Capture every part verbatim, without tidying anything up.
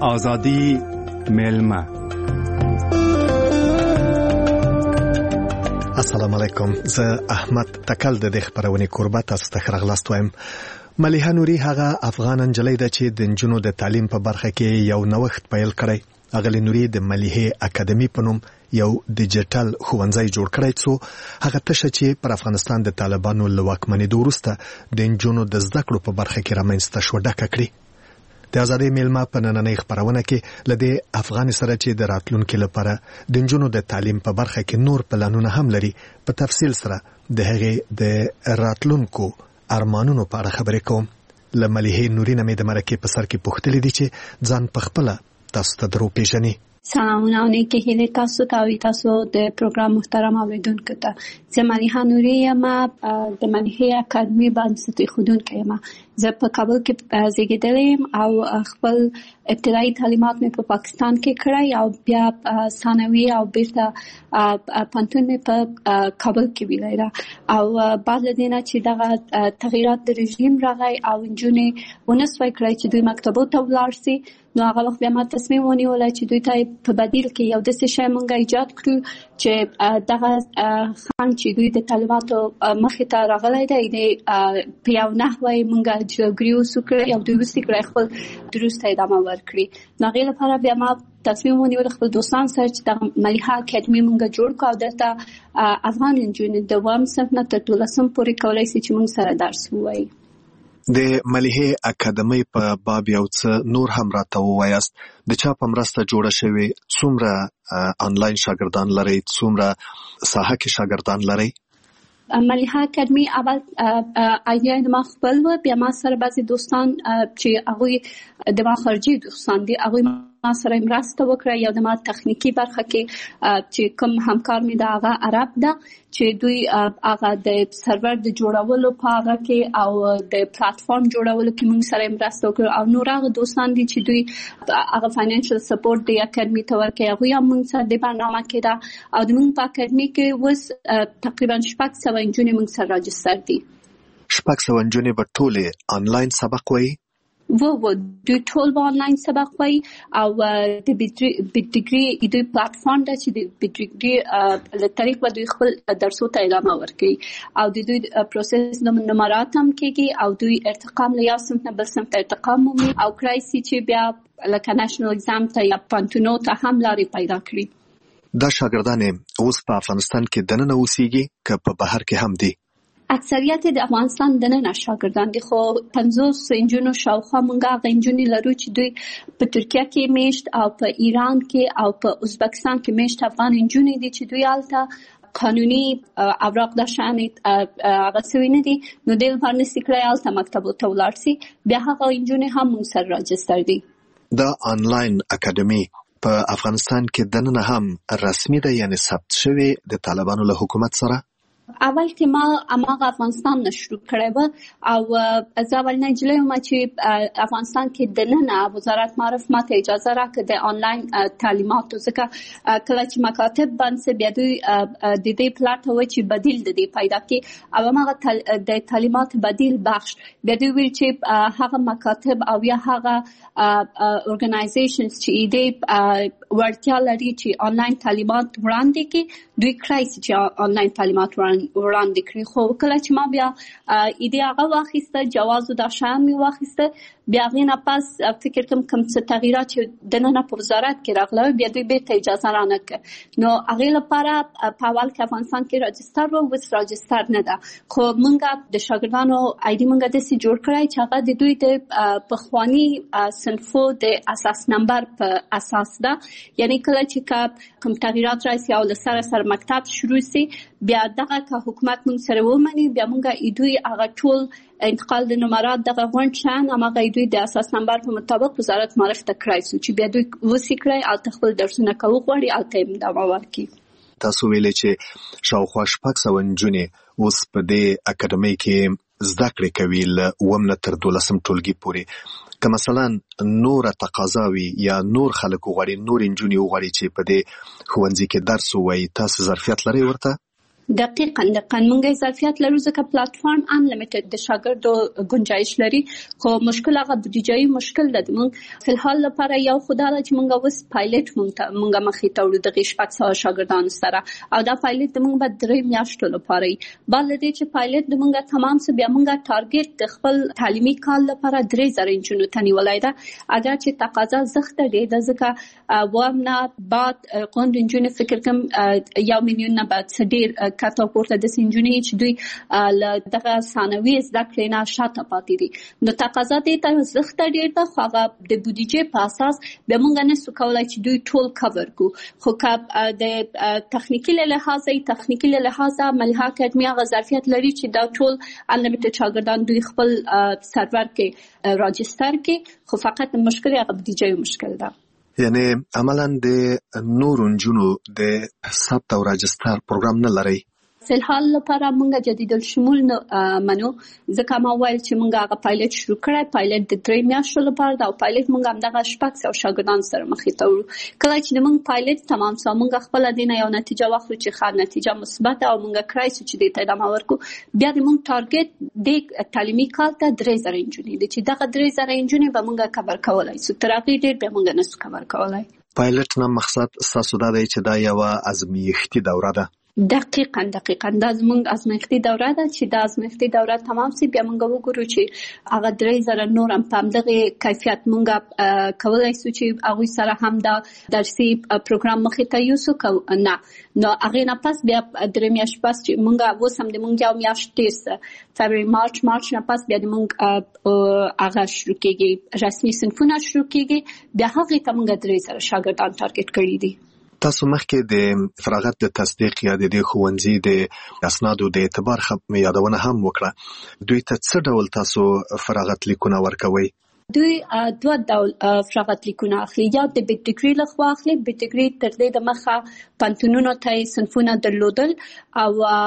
آزادی میلمه. السلام علیکم. زه احمد تکل د خبرونې کوربه تاسو ته راغلاست وایم. ملیحه نوري هغه افغان نجلۍ ده چې د نجونو د تعلیم په برخه کې یو نوښت پیل کړی. اغلی نوري د ملیحه اکیډمي په نوم یو ډیجیټل ښوونځی جوړ کړی څو هغه تشه چې پر افغانستان د طالبانو له واکمنېدو وروسته د نجونو د زده کړو په برخه کې رامنځته شو ډکه کړي. د آزادۍ میلمه په نننۍ خبرونه کې لدې افغان سره چې د راتلونکو لپاره د نجونو د تعلیم په برخه کې نور پلانونه هم لري په تفصیل سره د هغې د راتلونکو ارمانونو په اړه خبرې کوم. له ملیحې نوري نه مې د مرکې په سر کې پوښتلې دي چې ځان په خپله تاسو ته درو پیژني. سلامونه او نیکې هیلې تاسو ته او تاسو د پروګرام محترم اوریدونکو ته. زه ملیحه نوري یم، د ملیحه اکیډمي بنسټ ایښودونکې یم. زه په کابل کې زیږېدلې یم او خپل ابتدایي تعلیمات مې په پاکستان کې کړی او بیا ثانوي او بیرته پوهنتون مې په کابل کې ویلی او بعد له دې نه چې دغه تغییرات د رژیم راغی او نجونې ونه سوی کړی چې دوی مکتبو ته ولاړ سي، نو هغه وخت بیا ما تصمیم ونیولی چې دوی ته په بدیل کې یو داسې شی موږ ایجاد کړو چې دغه خنډ چې دوی د طالباتو مخې ته راغلی دی په یو نحوه یې موږ جلوګیري وکړو او دوی وسې کړی خپل دروس ته ادامه ورکړي. نو هغې لپاره بیا ما تصمیم ونیول خپل دوستان سره چې دغه ملیحه اکیډمي موږ جوړ کړو او دلته افغان نجونې د اووم صنف نه تر دولسم پورې کولی شي چې موږ سره درس ووایي. د ملیحه اکیډمي په باب یو څه نور هم راته ووایاست. د چا په مرسته جوړه شوې؟ څومره آنلاین شاګردان لري؟ څومره ساحه کې شاګردان لري؟ ملیحه اکیډمي اول ایډیا د ما خپل و، بیا ما سره بعضې دوستان چې هغوی د ما خارجي دوستان دي هغوی ما سره مرسته وکړه. یو د ما تخنیکی برخه کې چې کوم همکار مې د هغه عرب ده چې دوی هغه د سرور د جوړولو په هغه کې او د پلاتفورم جوړولو کې موږ سره مرسته وکړه او نور هغه دوستان دي چې دوی هغه فاینانشل سپورټ د اکیډمي ته ورکوي هغوی هم موږ سره د برنامه کې ده او د موږ په اکیډمي کې اوس تقریبا شپږ سوه نجونې موږ سره راجستر دي. شپږ سوه نجونې به ټولې آنلاین سبق وایي؟ و و دوی ټول به آنلاین سبق وایي او د بیډګري دوی پلاتفورم ده چې د بیډګري له طریق به دوی خپل درسو ته ادامه ورکوي او د دوی پروسس نمرات هم کېږي او دوی ارتقام له یو صنف نه بل صنف ته ارتقام مومي او کړای شي چې بیا لکه نېشنل اگزام ته یا پوهنتونو ته هم لارې پیدا کړي. دا شاګردان اوس په افغانستان کې دننه اوسېږي که په بهر کې هم دي؟ اکثریت د افغانستان دننه شاګردان دي، خو پنځوس نجونو شاوخوا موږ هغه نجونې لرو چې دوی په ترکیه کې میشت او په ایران کې او په ازبکستان کې میشت افغان نجونې دي چې دوی هلته قانوني اوراق د شان هغه سوي نه دي، نو دوی لپاره نشي کړی هلته مکتبو ته ولاړ سي، بیا هغه نجونې هم موږ سره راجستر دي. دا آنلاین اکیډمي په افغانستان کې دننه هم رسمي ده، یعنی ثبت شوی د طالبانو له حکومت سره؟ اول کې ما اماغه افغانستان نه شروع کړی و او زه اول نجلۍ وم چې افغانستان کې دننه وزارت معرف ماته اجازه راکړه د آنلاین تعلیماتو، ځکه کله چې مکاتب بند بیا دوی د دې پلاټ و چې بدیل د دې پیدا کړي او هغه د تعلیمات بدیل بخش بیا دوی ویل چې هغه مکاتب او یا هغه اورګنایزیشنز چې دې ورتیا لري چې آنلاین تعلیمات وړاندې کړي دوی کړای چې آنلاین تعلیمات وړاندې کړي. خو کله چې ما بیا ایده هغه واخیسته جواز د شان می واخیسته بیا غي نه پاس فکر کوم کوم څه تغیرات چې دننه په وزارت کې راغله بیا دوی به ته اجازه رانه کړ، نو هغه لپاره په اول کې افغانستان کې راجستر و وس راجستر نه ده، خو مونږه د شاګردانو آیډي مونږه د سي جوړ کړای چې هغه د دوی د پخوانی صنفو د اساس نمبر په اساس ده، یعنی کله چې کوم تغیرات راشي او لسره سره مکتب شروع سي بیا دغه که حکومت مونږ سره ومني بیا مونږه ایدوی هغه ټول انتقال د نمرات دغه غونډ شان هغه ایدوی د اساس نمبر په مطابق وزارت معرف ته کړای سو چې بیا دوی وسی کړای او خپل درسونه کوي غوړي او تیم دا ورکي. تاسو ویلې چې شاوخوا شپږ سوه نجونې اوس په دې اکیډمۍ کې زده کړې کوي له اووم نه تر دولسم ټولګي پورې. که مثلا نور تقاضا وي یا نور خلک وغواړي، نور نجونې وغواړي چې په دې ښوونځي کې درس ووایي، تاسو ظرفیت لرئ ورته؟ دقیقاً دقیقاً موږ ظرفیت لرو ځکه پلیټفارم انلیمیټډ د شاګردو گنجایش لري خو مشکل هغه بودیجايي مشکل ده. موږ فلحال لپاره یو خدای چې موږ اوس پایلټ موږ موږ مخې ته وړو د شپږ سوه شاګردانو سره او دا پایلټ د موږ به درې میاشتو لپاره وي. بل دې چې پایلټ د موږ تمام سه بیا موږ ټارګټ د خپل تعلیمي کال لپاره درې زره انجونو ته نیولای ده. اگر چې تقاضا زخته دی د ځکه وامنا بعد قوند انجونو فکر کوم یو میلیون نه بعد ډیر کاته پورته د سنجونی چې دوی ل دغه ثانوي زده کړې نه شاته پاتې دي نو تقاضا دې ته زخته ډیر ده خو هغه د بودیجې په اساس به موږ نه سو کولای چې دوی ټول کور کو خو کاب د تخنیکی له لحاظه تخنیکی له لحاظه ملها اکیډمي هغه ظرفیت لري چې دا ټول انلیمیټډ شاګردان دوی خپل سرور کې راجستر کې خو فقط مشکل هغه بودیجې مشکل ده. یعنی عملاً د نور انجونو د ثبت او راجستر پروګرام نه لري. فلحال لپاره موږ جدید الشمول منو ځکه ما ویل چې موږ هغه پایلټ شروع کړای پایلټ د درې میاشتو لپاره دا پایلټ موږ هم دغه شپږ سوه شاګردان سره مخې ته وړو. کله چې موږ پایلټ تمام سو موږ خپل دینه یو نتیجه واخلو چې ښه نتیجه مثبت او موږ کرای چې د ته ادامه ورکو بیا د موږ ټارګټ د تعلیمي کال ته درې زره انجونې دي چې دغه درې زره انجونې به موږ کور کولای سو تر هغه ډیر به موږ نه سو کور کولای. پایلټ نه مقصد تاسو دا دی چې دا یو ازمایښتي دوره ده. دقیقاً دقیقاً دا زموږ ازمایښتي دوره ده چې دا ازمایښتي دوره تمام سي بیا موږ وګورو چې هغه درې زره نور هم په دغه کیفیت موږ کولای شو چې هغه سره هم دا درسي پروګرام مخې ته یوسو نه نو هغه نه پس بیا درې میاشتې پس چې موږ وسم د موږ یو میاشت تیر فبرवरी مارچ مارچ نه پس بیا د موږ هغه شروع کېږي رسمي صنفونه شروع کېږي بیا هغه ته موږ درې زره شاګردان ټارګټ کړی دي. تاسو مخکې د فراغت د تصدیق یا د ښوونځي د اسنادو د اعتبار خپ یادونه هم وکړه. دوی ته څه ډول تاسو فراغت لیکونه ورکوي؟ دوی دوه ډول فراغت لیکونه اخلي یا د بیگ ډیګري لخوا اخلي. بیگ ډیګري تر دې د مخه پانتونونو ته صنفونه درلودل او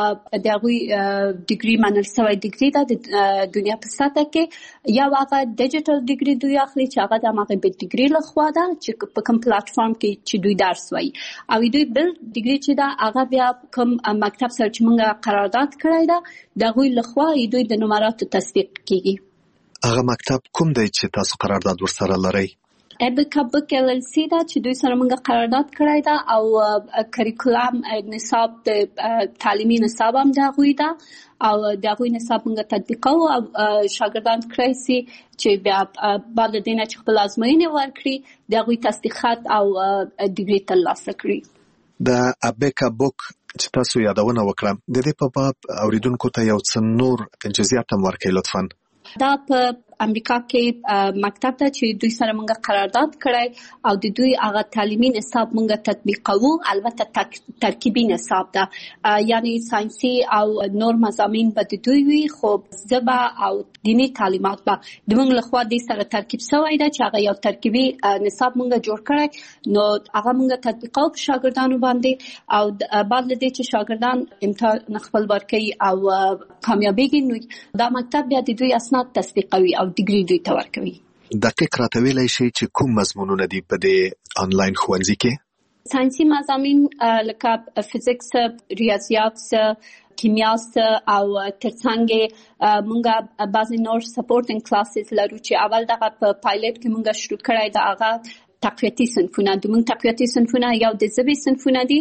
د هغوی ډیګري منل شوی ډیګري ده د دنیا په سطح کې یا هغه ډیجیټل ډیګري دوی اخلي چې هغه د هغه بیگ ډیګري لخوا ده چې په کوم پلیټفارم کې چې دوی درس وایي او دوی بل ډیګري چې ده هغه بیا کوم مکتب سره چې موږ قرارداد کړی ده د هغوی لخوا دوی د نمراتو تصدیق کیږي. هغه مکتب کوم دی چې تاسو قرارداد ورسره لرئ؟ ابکا بک ال ال سی دا چې دوی سره موږ قرارداد کړی دا او کریکولم نصاب د تعلیمي نصاب هم دا غوي دا او دا غوي نصاب موږ تطبیقو او شاګردان کړی سي چې بیا بعد د دینه چې خپل ازموینې ورکړي دا غوي تصدیقات او ډیګري ترلاسه کړي. د ابکا بک چې تاسو یادونه وکړه د دې په باب اوریدونکو ته یو څه نور جزئیات هم ورکړئ لطفاً. دا په امریکا کې مکتب ته چې دوی سره موږ قرارداد کړی او د دوی هغه تعلیمي نصاب موږ تطبیقوو البته ترکیبي نصاب ده یعنی ساينسي او نور مضامین به د دوی وي خو ژبه او دینی تعلیمات به د موږ لخوا د سره ترکیب شوی ده چې هغه یو ترکیبي نصاب موږ جوړ کړی نو هغه موږ تطبیقوو په شاګردانو باندې او بعد له دې چې شاګردان امتحان خپل ورکړي او کامیابیږي نو دا مکتب بیا د دوی اسناد تصدیقوي او ډیګري دوی ته ورکوي. دقیق راته ویلای شي چې کوم مضمونونه دي په دې انلاین ښوونځي کې؟ ساينسي مضامین لکه فزیکس، ریاضیات، کیمیا او ترڅنګ موږ بعضی نور سپورټینګ کلاسز لرو چې اول دغه په پایلټ کې موږ شروع کړی دا هغه تقویتي صنفونه د موږ تقویتي صنفونه یو د ژبې صنفونه دي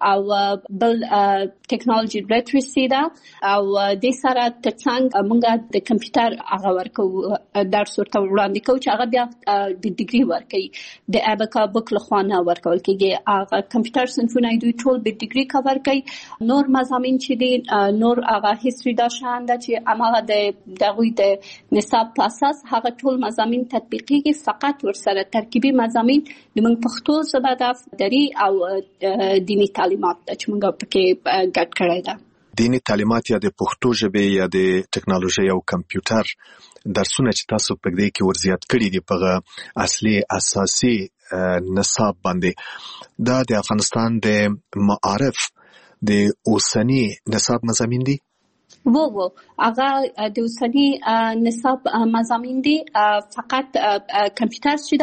او بل ټیکنالوژي لیټریسي ده او د سره ترڅنګ موږ د کمپیوټر هغه ورکو درس ورته وړاندې کوو چې هغه بیا د ډیګري ورکوي د ابکا بک لخوا نه ورکول کېږي. هغه کمپیوټر صنفونه دوی ټول به ډیګري کور کوي. نور مضامین چې دي نور هغه هیستوري دا شان ده چې هغه د دغوی د نصاب په اساس هغه ټول مضامین تطبیقيږي فقط ورسره ترکیبي مضامین د موږ پښتو ژبه د دری او دینی تعلیمات چې موږ پکې ګډ کړی ده. دینی تعلیمات یا د پښتو ژبې یا د ټیکنالوژي او کمپیوټر درسونه چې تاسو په دې کې ورزیات کړی دي په اصلي اساسي نصاب باندې دا د افغانستان د معارف د اوسنی نصاب مضامین دي؟ وو وو هغه د اوسنی نصاب مضامین دي فقط کمپیوټر چې دا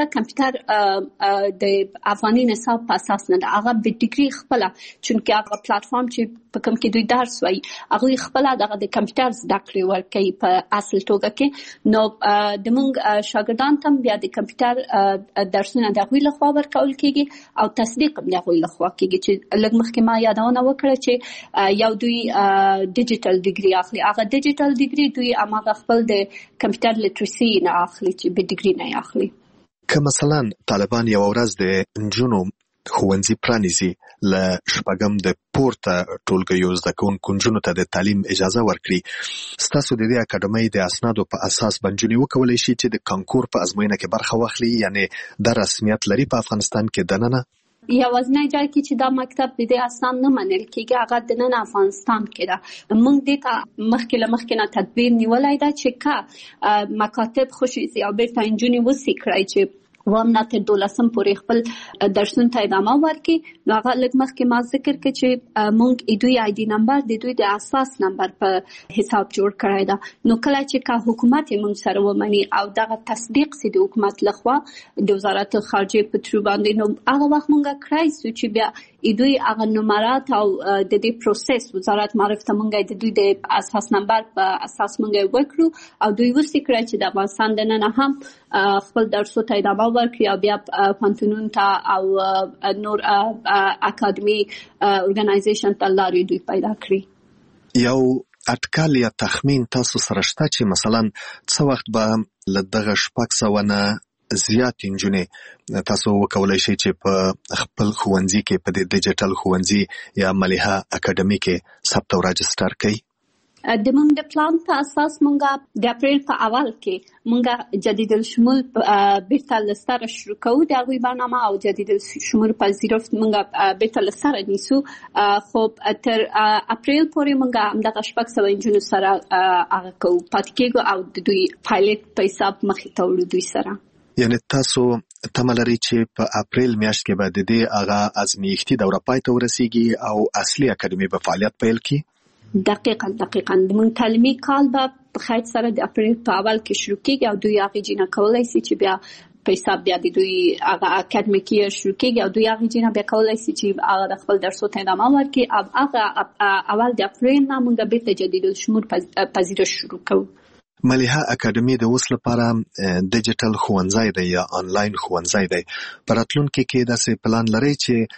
کمپیوټر د افغاني نصاب په اساس نه ده هغه به ډیګري خپل چونکه هغه پلیټ فارم چې په کوم کې دوی درس وایي هغه خپل دغه د کمپیوټر زده کړې ورکوي په اصل توګه کې نو د موږ شاګردان ته بیا د کمپیوټر درسونه د غوي لخوا ورکول کیږي او تصدیق هم د غوي لخوا کیږي چې لږ مخکې ما یادونه وکړه چې یو دوی ډیجیټل ډیګري اخلي هغه ډیجیټل ډیګري دوی هغه خپل د کمپیوټر لیټریسي نه اخلي چې به ډیګري نه اخلي که مثلا طالبان یو ورځ د انجونو ښوونځي پرانیزي له شپږم د پورته ټولګیو زده کوونکو نجونو ته د تعلیم اجازه ورکړي ستاسو د دې اکاډمۍ د اسنادو په اساس بنجونې وکولای شي چې د کانکور په ازموینه کې برخه واخلي یعنی د رسمیت لري په افغانستان کې دننه یوازنی ځای کې چې دا مکتب د دې اسناد نه منل کېږي هغه د نن افغانستان کې ده موږ دې ته مخکې له مخکې نه تدبیر نیولای دا چې کا مکاتب خصوصي او بیرته انجونې وسی کړای چې وام نه تر دولسم پورې خپل درسونه ته ادامه ورکړي نو هغه لږ مخکې ما ذکر کړ چې موږ دوی آی ډي نمبر د دوی د اساس نمبر په حساب جوړ کړی دا نو کله چې کا حکومت موږ سره ومني او دغه تصدیق سي د حکومت لخوا د وزارت خارجه په تر باندې نو هغه وخت موږ کړای چې بیا دوی هغه نمرات او د دې پروسس وزارت معرفت موږ د دوی د اساس نمبر په اساس موږ وکړو او دوی وسی کړی چې د افغانستان د نن هم خپل درسو ته ادامه ورکړي او بیا پانتونون ته او نور اکاډمي اورګنایزیشن ته لارې دوی پیدا کړی یو اټکل یا تخمین تاسو سره شته چې مثلا څه وخت به لدغه شپږ سوه نه زیات انجونې تاسو وکولای شئ چې په خپل ښوونځي کې په د ډیجیټل ښوونځي یا مليحه اکاډمي کې ثبت او راجستر کړئ د موږ د پلان په اساس موږ د اپریل په اول کې موږ جدید الشمول بیرته لستر شروع کوو د غوي برنامه او جدید الشمول پذیرفت موږ بیرته لستر نیسو خو تر اپریل پورې موږ هم د شپږ سوه انجونو سره هغه کوو پاتې کېږو او د دوی پایلټ په حساب مخې ته وړو دوی سره یعنی تاسو تمه لرئ چې په اپریل میاشت کې به د دې هغه ازمایښتي دوره پای ته ورسیږي او اصلي اکاډمي به فعالیت پیل کړي دقیقاً دقیقاً د موږ تعلیمي کال به په خیر سره د اپریل په اول کې شروع کېږي او دوی هغه جنا کولای شي چې بیا په حساب بیا د دوی هغه اکاډمیکي شروع کېږي او دوی هغه جنا بیا کولای شي چې هغه خپل درسو ته ادامه ورکړي او هغه اول د اپریل نه موږ به د جدید الشمول پذیرش شروع کوو مليحه اکاډمي د اوس لپاره ډیجیټل ښوونځی دی یا آنلاین ښوونځی دی په راتلونکي کې داسې پلان لرئ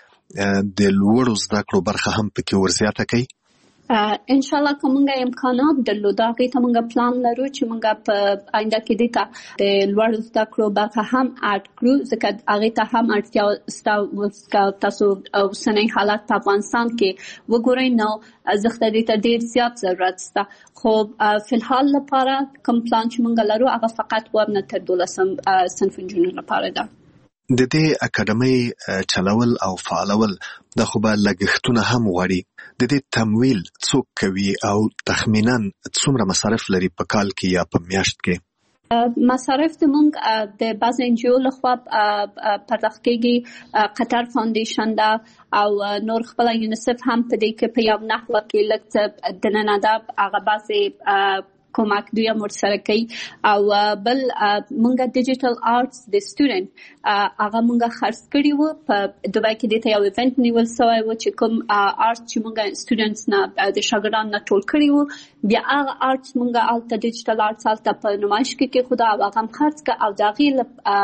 چې د لوړو زده کړو برخه هم پکې ورزیاته کړئ ان شاء الله کومه امکانات درلوده هغه ته موږ پلان لرو چې موږ په آینده کې د د لوړو زده کړو برخه هم اډ کړو ځکه هغه ته هم اړتیا تاسو اوسنۍ حالات په افغانستان کې وګورئ نو زخته دې ته ډیر زیات ضرورت شته خو فلحال لپاره کوم پلان چې موږ لرو هغه فقط ورنه تر دولسم صنف انجینر لپاره ده د دې اکاډمۍ چلول او فعالول د خو به لګښتونه هم غواړي د دې تمویل څوک کوي او تخمینا څومره مصارف لري په کال کې یا په میاشت کې مصارف د موږ د باز انجیو لخوا پرداخت کېږي قطر فاونډیشن دا او نور خپل یونیسف هم په دې کې په یو نحوه کې لکه د نن ادب هغه باسي کومک دوی امر سره کوي او بل مونږه ډیجیټل آرټس د سټوډنټ هغه مونږه خرڅ کړی وو په دوبای کې د یو ایونت نیول شوی و چې کوم آرټ چې مونږه سټوډنټس نه د شاګردانو نه ټول کړی وو بیا هغه آرټس مونږه الته ډیجیټل آرټس الته په نمایش کې کې خدا هغه هم خرڅ ک او دا غي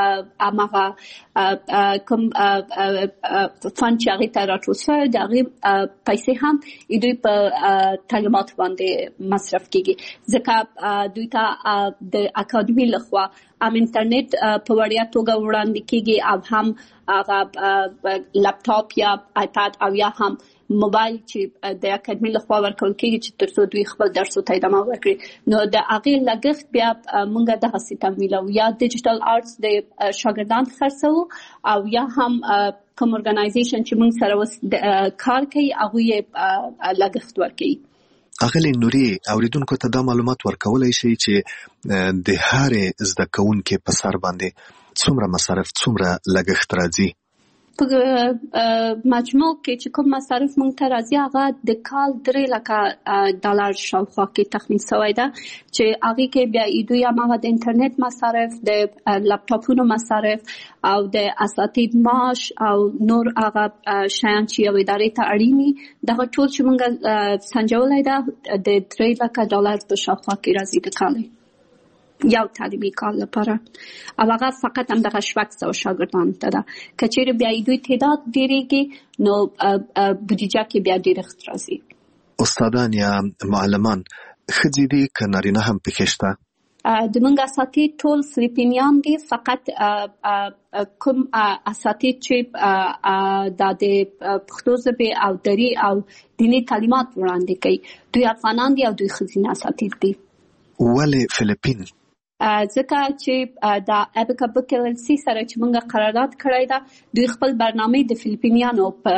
هغه کوم فند چې هغه ته راټول شوی دا غي پیسې هم دوی په تعلیمات باندې مصرف کیږي ځکه دوی ته د اکاډمي لخوا ام انټرنیټ په وړیا توګه وړاندې کیږي او هم هغه لپټاپ یا آیپاد او یا هم موبایل چې د اکاډمي لخوا ورکول کیږي چې ترڅو دوی خپل درسو ته ادامه ورکړي نو د هغه لګښت بیا مونږه د هڅې تمویل او یا ډیجیټل آرټس د شاګردان خرڅو او یا هم کوم اورګنایزیشن چې مونږ سره کار کوي هغه یې لګښت ورکړي اغلی نوري اوریدونکو ته دا معلومات ورکولای شي چې د هر زده کوونکو په سر باندې څومره مصارف څومره لګښت راځي په مجموع کې چې کوم مصارف مونږ ته راځي هغه د کال درې لکه ډالر شاوخوا کې تخمین شوی ده چې هغه کې بیا دوی هغه د انټرنیټ مصارف د لپټاپونو مصارف او د اساتید معاش او نور هغه شیان چې یو ادارې ته اړینی دغه ټول چې مونږ سنجولای ده د درې لکه ډالر په شاوخوا کې راځي د کال یو تعلیمي کال لپاره او هغه فقط هم دغه شپږ سوه شاګردانو ته ده که چیرې بیا دوی تعداد ډېرېږي نو بودیجه کې بیا ډېرښت راځي. استادان یا معلمان ښځې دي که نارینه هم پکې شته؟ د موږ اساتید ټول فلیپینیان دي، فقط کوم اساتید چې د پښتو ژبې او دري او دیني تعلیمات وړاندې کوي دوی افغانان دي او دوی ښځینه اساتید دي. ولې فلیپین؟ ځکه چې د ابکا بک ال ال سی سره چې موږ قرارداد کړی ده دوی خپل برنامه د فلیپینیانو په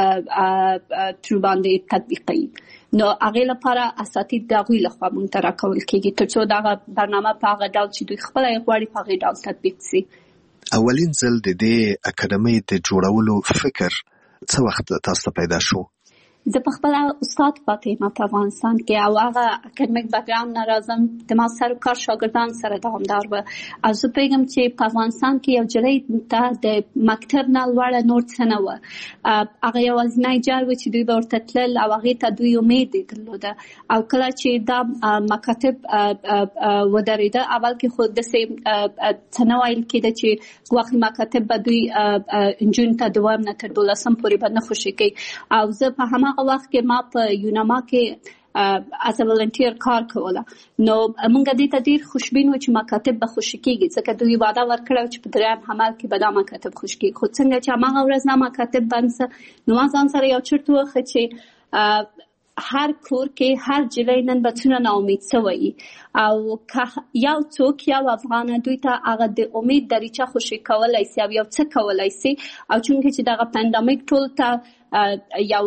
تر باندې تطبیقوي، نو هغه لپاره اساتید د هغوی لخوا موږ ته راکول کېږي تر څو دغه برنامه په هغه ډول چې دوی خپله یې غواړي په هغې ډول تطبیق سي. اولین ځل د دې اکاډمۍ د جوړولو فکر څه وخت تاسو ته پیدا شو؟ زه په خپله استاد پاتې یم په افغانستان کې او هغه اکاډمیک بیکګراوند نه راځم، د ما سر و کار شاګردان سره دوامدار وه او زه پوهېږم چې په افغانستان کې یو نجلۍ ته د مکتب نه لوړه نور څه نه وه. هغه یوازینی جال و چې دوی به ورته تلل او هغې ته دوی امید یې درلوده او کله چې دا مکاتب ودرېده اول کې خو داسې څه نه ویل کېده چې ګواښي مکاتب به دوی نجونو ته دوام نه تر دولسم پورې به نه خوشي کوي او زه په هماغه وخت کې ما په یوناما کې از ولنټیر کار کوله، نو موږ دې ته ډېر خوشبین وو چې مکاتب به خوشي کېږي ځکه دوی وعده ورکړه چې په درېیم حمل کې به دا مکاتب خوشي کېږي. خو څنګه چې هماغه ورځ نه مکاتب بند څه نو ما ځان سره یو چرت ووښه چې هر کور کې هر جلۍ نن به څونه ناامید سوی او که یو څوک یو افغانه دوی ته هغه د امید دریچه خوشي کولی سي او یو څه کولی سي او چونکې چې دغه پاندمیک ټول ته یو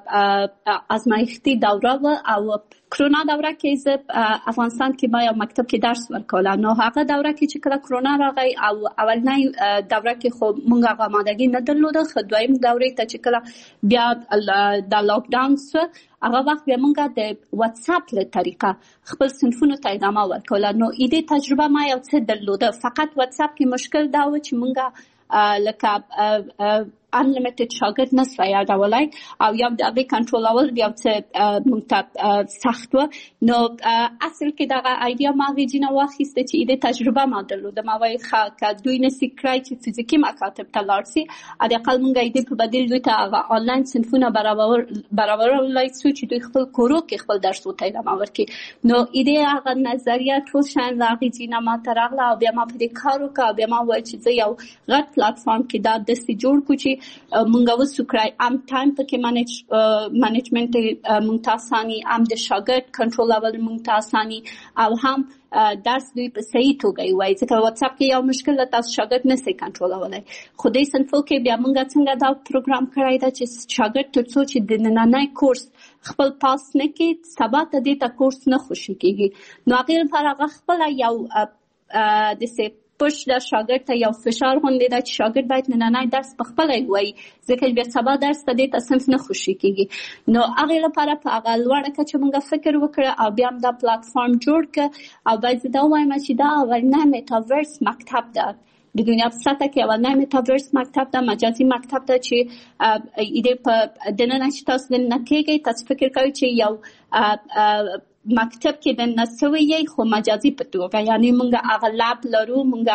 ازمایښتي دوره وه او کرونا دوره کې زه افغانستان کې ما یو مکتب کې درس ورکوله، نو هغه دوره کې چې کله کرونا راغی او اولنۍ دوره کې خو موږ هغه آمادګي نه درلوده، خو دویم دورې ته چې کله بیا د لاکډاون سو هغه وخت بیا موږ د واتساپ له طریقه خپل صنفونو ته ادامه ورکوله. نو ایدې تجربه ما یو څه درلوده، فقط واتساپ کې مشکل دا و چې موږ لکه unlimited شاګرد نسوه یادولی او یو د هغې کنټرولول یو څه موږ ته سخت وه. نو اصل کې دغه ایډیا ما هغې جینه واخیسته چې ایدې تجربه ما درلوده، ما ویل ښه که دوی نسي کړی چې فزیکي مکاتب ته لاړ سي حداقل موږ ایدې په بدیل دوی ته هغه آنلاین صنفونه برابرولی سو چې دوی خپل کورو کې خپل درسو ته ادامه ورکړي. نو ایدې هغه نظریه ټول شیان له هغې جینه ما ته راغله او بیا ما په دې کار وکړه او بیا ما وویل چې زه یو غټ پلاتفارم کې دا داسې جوړ کړو چې مونږ وسو کړای ام ټایم پکې مانیج مانیجمنت مونږ ته اساني، ام د شاګرد کنټرولول مونږ ته اساني او هم درس دوی په صحیح توګه وایي ځکه واتساپ کې یو مشکل تاسو شاګرد نسئ کنټرولولی. خو دې صنفو کې بیا مونږ څنګه دا پروګرام کړی ده چې شاګرد تر څو چې د نننی کورس خپل پاس نه کړي سبا ته دې ته کورس نه خوشي کېږي، نو هغې لپاره هغه خپله یو داسې پوش د شاګرد ته یو فشار غوندې ده چې شاګرد باید نننی درس په خپله ووایي ځکه بیا سبا درس ته دې ته صنف نه خوشي کېږي. نو هغې لپاره په هغه لوړه کچه موږ فکر وکړه او بیا هم دا پلاتفارم جوړ کړه او باید زه دا ووایم چې دا اولنی میټاورس مکتب ده د دنیا په سطحه کې، اولنی میټاورس مکتب ده، مجازي مکتب ده چې ایدې په دننه چې تاسو دننه کېږئ تاسو فکر کوئ چې یو مکتب کې د نسوي یې خو مجازي په توګه، یعنی موږ هغه لاب لرو،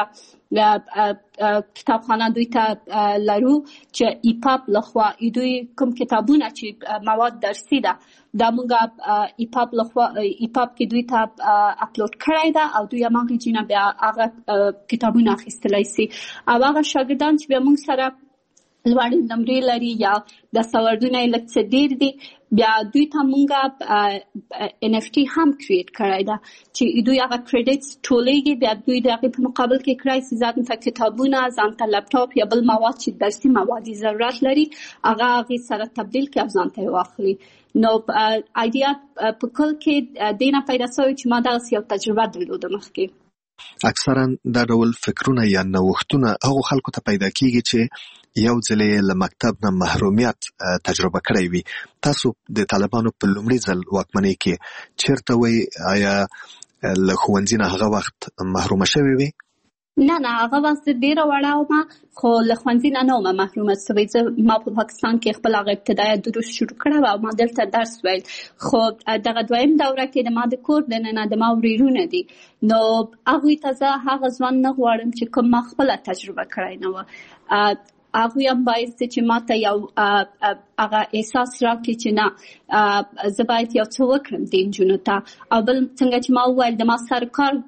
موږ کتابخانه دوی ته لرو چې ایپاپ لخوا دوی کوم کتابونه چې مواد درسي ده دا موږ ایپاپ لخوا ایپاپ کې دوی ته اپلوډ کړی ده او دوی هماغې جینه بیا هغه کتابونه اخیستلی سي او هغه شاګردان چې بیا موږ سره لوړې نمرې لري یا دستاوردونه یې لږ څه ډېر دي بیا دوی ته مونږ ان اف ټي هم کریټ کړی ده چې دوی هغه کریډټس ټولېږي، بیا دوی د هغې په مقابل کې کړی سي ځان ته کتابونه، ځان ته لپټاپ یا بل مواد چې درسي مواد یې ضرورت لري هغه هغې سره تبدیل کړي او ځان ته یې واخلي. نو ایډیا په کل کې دې نه پیدا سوی چې ما دغسې یو تجربه درلوده مخکې. اکثرا دا ډول فکرونه یا نوښتونه هغه خلکو ته پیدا کیږي چې یو ځلې له مکتب نه محرومیت تجربه کړی وي. تاسو د طالبانو په لومړي ځل واکمنۍ کې چیرته وئ؟ آیا له ښوونځي نه هغه وخت محرومه شوې وي؟ نه نه هغه وخت ډیره وړه وم، خو له ښوونځي نه نه وم محرومه شوې. زه ما په پاکستان کې خپل هغه ابتدایي دروس شروع کړه او ما دلته درس ویل، خو دغه دویم دوره کې د ما د کور دننه د ما ورېرونه دي، نو هغوی ته زه هغه ځوان نه غواړم چې کوم ما خپله تجربه کړی نه وه. هغوی هم باید چې ما ته یو هغه احساس راکړي چې نه زه باید یو څه وکړم د نجونو ته. او بل څنګه چې ما وویل د ما سر کار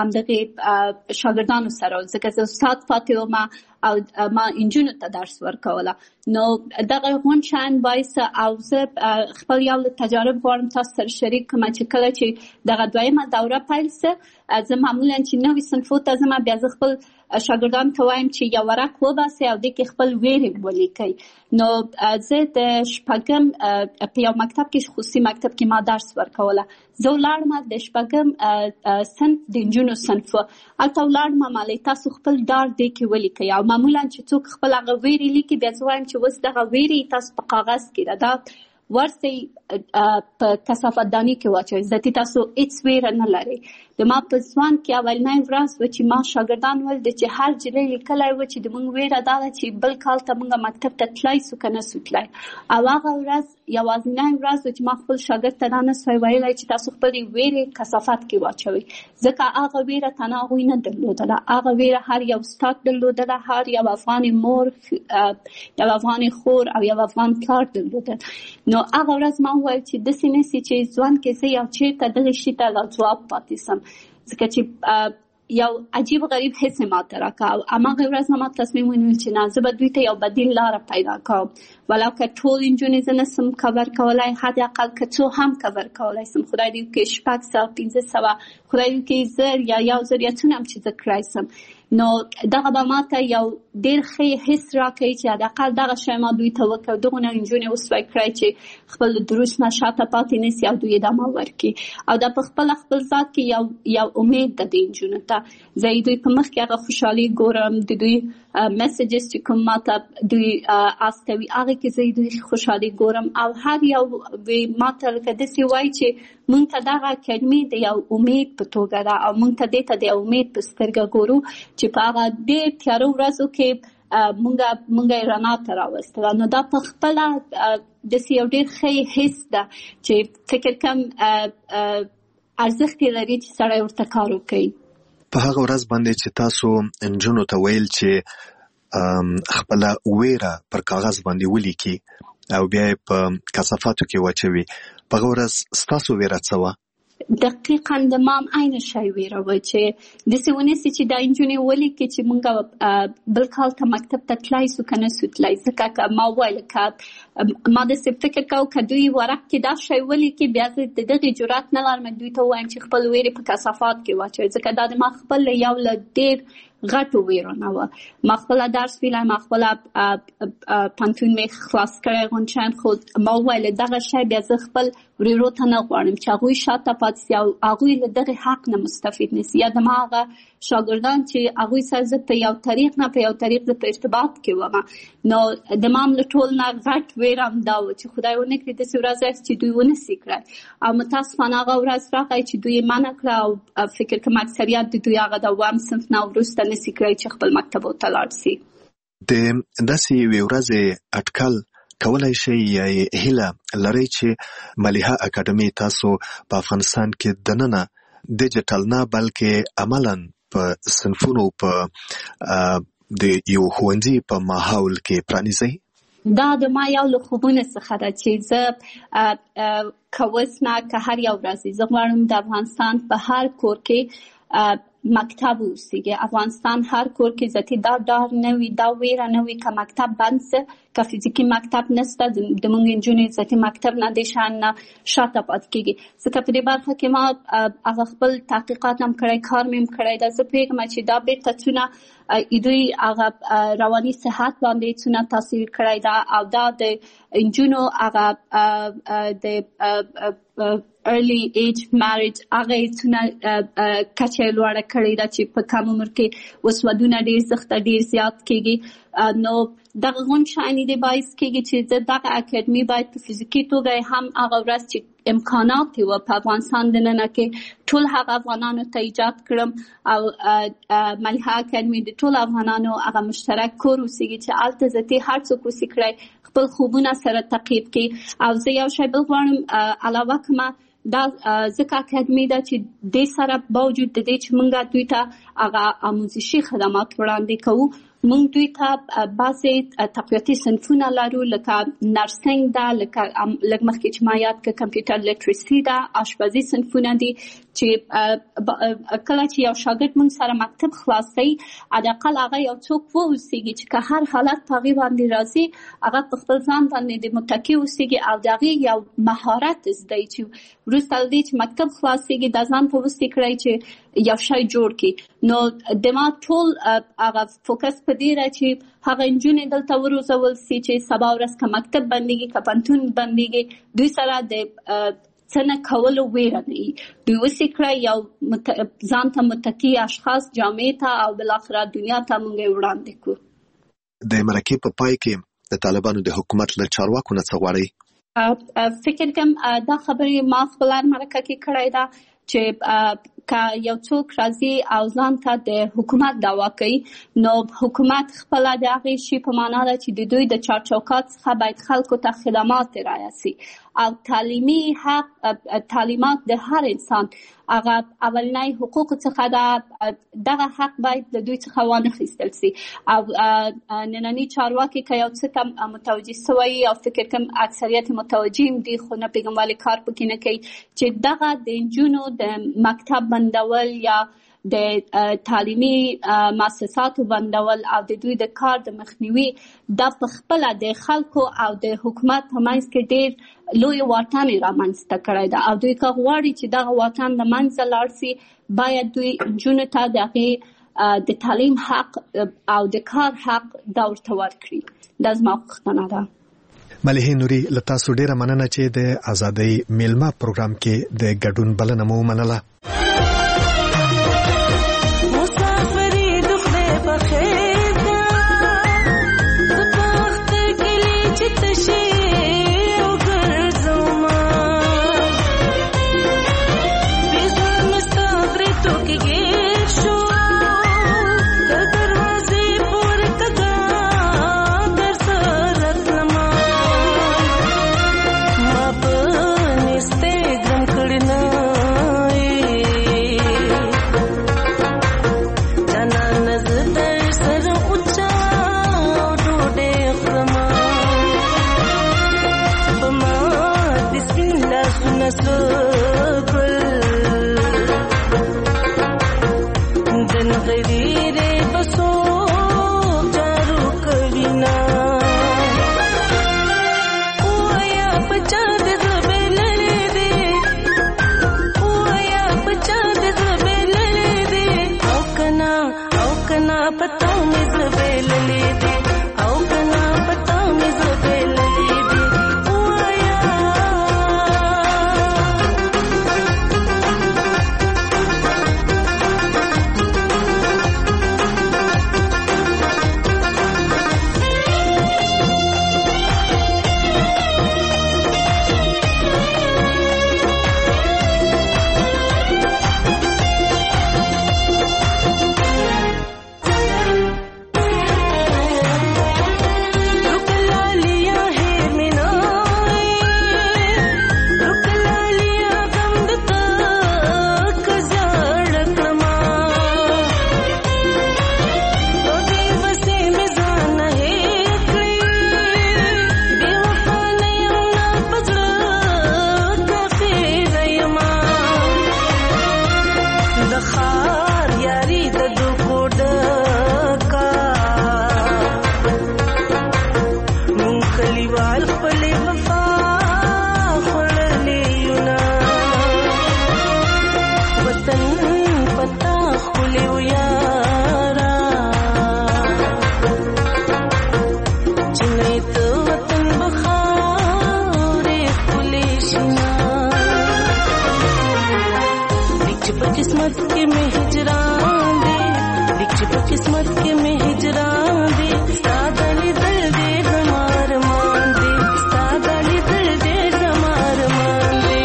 همدغې شاګردانو سره، ځکه زه استاد پاتې وم او ما نجونو ته درس ورکوله، نو دغه غون شیان باعث او زه خپل یو تجارب غواړم تاسو سره شریک کړم چې کله چې دغه دویمه دوره پیل سه، زه معمولا چې نوي صنفو ته ځم بیا زه خپل شاګردانو ته وایم چې یو ورق وباسئ او دې کې خپل ویرې ولیکئ. نو زه د شپږم په یو مکتب کې خصوصي مکتب کې ما درس ورکوله، زه ولاړم د شپږم صنف د نجونو صنف هلته ولاړم، ما ویل تاسو خپل ډار دې کې ولیکئ. او معمولا چې څوک خپل هغه ویرې لیکي بیا زه وایم چې اوس دغه ویرې تاسو په کاغذ کې دا ورسئ په کثافت دانۍ کې واچوئ، ذاتي تاسو هېڅ ویره نه لرئ. د ما په ځوان کې اولنۍ ورځ وه چې ما شاګردان ول د چې هر جلۍ لیکلی وه چې د موږ ویره دا ده چې بل کال ته موږ مکتب ته تلای سو که نه سو تلای. او هغه ورځ یوازینۍ ورځ وه چې ما خپل شاګرد ته دا نه سوی ویلی چې تاسو خپلې ویرې کثافت کې واچوئ، ځکه هغه ویره تنها هغوی نه درلودله، هغه ویره هر یو استاد درلودله، هر یو افغان مور، یو افغان خور او یو افغان پلار درلودل. نو هغه ورځ ما وویل چې داسې نه سي چې ځوان کې زه یو چېرته دغې شي ته لا ځواب پاتې سم، ځکه چې یو عجیب غریب حس ما ته راکړه. او هماغه ورځ ما تصمیم ونیول چې نه زه به دوی ته یو بدیل لاره پیدا کوم، ولو که ټول نجونې زه نسم کور کولی، حداقل که څو هم کور کولی سم، خدای دې وکړي شپږ سوه پنځه سوه، خدای دې وکړي زر یا یو زر یا څونه هم چې زه کړی سم. نو دغه به ما ته یو ډېر ښه حس راکوي چې حداقل دغه شی ما دوی ته وکړ، دغونه نجونې وسوی کړی چې خپل دروس نه شاته پاتې نه سي او دوی ادامه ورکړي. او دا په خپله خپل ذات کې یو یو امید ده د نجونو ته. زه دوی په مخ کې هغه خوشحالي ګورم، د دوی میسیجز چې کوم ما ته دوی استوي هغه کې زه دوی خوشحالي ګورم. او هر یو ما ته لکه داسې وایي چې مونږ ته دغه کلمې د یو امید په توګه ده او مونږ ته دې ته د امید په سترګه ګورو چې په هغه ډېر تیارو ورځو کې مونږ مونږ یې رڼا ته راوستله. نو دا په خپله داسې یو ډېر ښه حس ده چې فکر کوم ارزښت یې لري چې سړی ورته کار وکړي. په هغه ورځ باندې چې تاسو نجونو ته ویل چې خپله ویره پر کاغذ باندې ولیکي او بیا یې په کثافاتو کې واچوي، په هغه ورځ ستاسو ویره څه وه؟ دقیقا د ما هم عین شی ویره وه چې داسې ونیسي چې دا نجونې ولیکي چې موږ بل کال ته مکتب ته تلای سو که نه سو تلای. ځکه ما وویل که ما داسې فکر کوم که دوی ورق کې دا شی ولیکي بیا زه د دغې جرات نه لرم دوی ته ووایم چې خپل ویرې په کثافات کې واچوي، ځکه دا د ما خپل یو له ډېر غټو ویرو نه وه. ما خپله درس ویلی، ما خپله پنتون مې خلاص کړی غونچیان، خو ما وویل دغه شی بیا زه خپل ورېرو ته نه غواړم چې هغوی شاته پاتې سي او هغوی له دغې حق نه مستفید نه سي. یا د ما هغه شاګردان چې هغوی سره زه په یو طریق نه په یو طریق زه په ارتباط کې وم، نو د ما هم له ټول نه غټ ویره هم دا وه چې خدای ونه کړي داسې ورځ راشي چې دوی ونه سي کړی. او متاسفانه هغه ورځ راغی چې دوی یې منع کړه او فکر کوم اکثریت د دوی هغه د اووم صنف نه وروسته نه سي کړی چې خپل مکتبو ته لاړ سي. د داسې یوې ورځې اټکل کولای شئ یا هیله لرئ چې ملیحه اکاډمي تاسو په افغانستان کې دننه ډیجیټل نه بلکې عملاً په صنفونو په د یو ښوونځي په ماحول کې پرانیزئ؟ دا د ما یو له خوبونو څخه ده چې زه که اوس نه که هر یو ورځ زه غواړم د افغانستان په هر کور کې مکتب اوسیږي. افغانستان هر کور کې ذاتي دا ډار نه وي، دا ویره نه وي که مکتب بند سه، که فزیکي مکتب نسته د موږ نجونې ذاتي مکتب نه دې شان نه شاته پاتې کېږي. ځکه په دې برخه کې ما هغه خپل تحقیقات هم کړی، کار مې هم کړی ده. زه پوهېږم چې دا بېرته څونه دوی هغه رواني صحت باندې څونه تاثیر کړی ده او دا د نجونو هغه د early age marriage هغه څونه کچه لوړه کړې ده چې په کم عمر کې وسودونه ډیر سخت ډیر زیات کېږي. نو دغه غون شایني دی باعث کېږي چې دغه اکیډمي باید په فزیکي توګه هم هغه ورځ چې امکانات و په افغانستان دننه کې ټول هغه افغانانو ته ایجاد کړم او ملحه اکیډمي د ټول افغانانو هغه مشترک کور اوسېږي چې هلته زه هر څوک اوسې کړی خپل خوبونه سره تعقیب کړي. او زه یو شی بل غواړم علاوه کومه دا ځکه اکیډمي ده چې دې سره باوجود د دې چې موږ دوی ته هغه آموزشي خدمات وړاندې کوو، موږ دوی ته بعضې تقویتي صنفونه لرو لکه نرسنګ ده، لکه لږ مخکې چې ما یاد کړه کمپیوټر لیټریسي ده، آشپزي صنفونه دي چې کله چې یو شاګرد موږ سره مکتب خلاصوي حداقل هغه یو څوک واوسېږي چې که هر حالت په هغې باندې راځي هغه په خپل ځان باندې د متکي اوسېږي او د هغې یو مهارت زده چې وروسته له دې چې مکتب خلاصېږي دا ځان ته وسې کړی چې یو شی جوړ کړي. نو د ما ټول هغه فوکس په دې ده چې هغه نجونې دلته وروزول سي چې سبا ورځ که مکتب بندېږي که پوهنتون بندېږي دوی سره د څه نه کولو ویره نه وي، دوی وسې کړی یو ځان ته متکي اشخاص جامعې ته او بالاخره دنیا ته موږ یې وړاندې کړو. د مرکې په پای کې د طالبانو د حکومت له چارواکو نه څه غواړئ؟ فکر کوم دا خبرې ما خپله مرکه کې کړی ده چې که یو څوک راځي او ځان ته د حکومت دعوا کوي نو حکومت خپله د هغې شي په معنا ده چې د دوی د چارچوکات څخه باید خلکو ته خدمات رایه سي او تعلیمي حق تعلیمات د هر انسان هغه اولنی حقوق څخه ده، دغه حق باید د دوی څخه وانخیستل سي. او ننني چارواکي که یو څه ته متوجه سوی او فکر کوم اکثریت متوجه هم دي خو نه پوهېږم ولې کار پکې نه کوي چې دغه د نجونو د مکتب بندول یا د تعلیمي مؤسساتو بندول او د دوی د کار د مخنیوي دا په خپله د خلکو او د حکومت په منځ کې ډېر لوی واټن یې رامنځته کړی ده او دوی که غواړي چې دغه واټن له منځه لاړ سي باید دوی نجونو ته د هغې د تعلیم حق او د کار حق دا ورته ورکړي. دا زما غوښتنه ده. ملحه نوري له تاسو ډېره مننه چې د ازادۍ میلمه پروګرام کې د ګډون بلنه مو ومنله. قسمت کې مې هجران دی لیک چې په قسمت کې مې هجران دی ستا د لیدل ډېر زما ارمان دی ستا د لیدل ډېر زما ارمان دی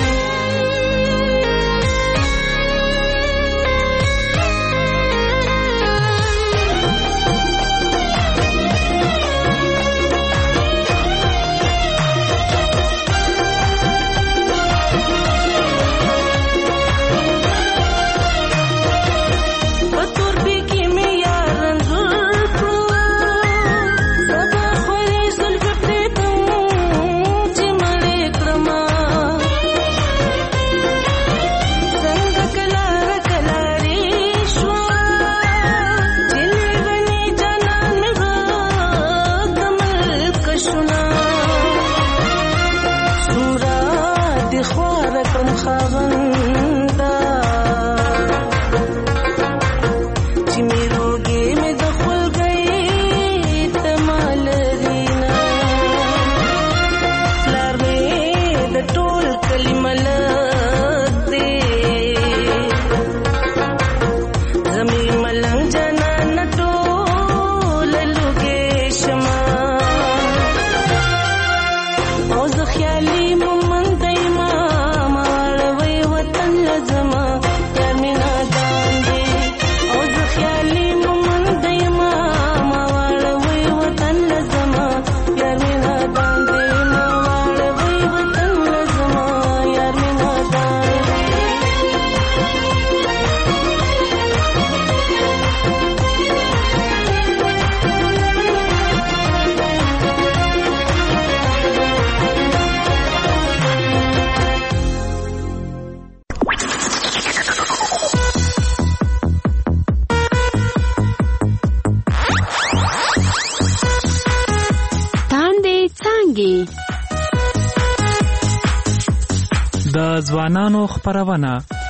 د ځوانانو خپرونه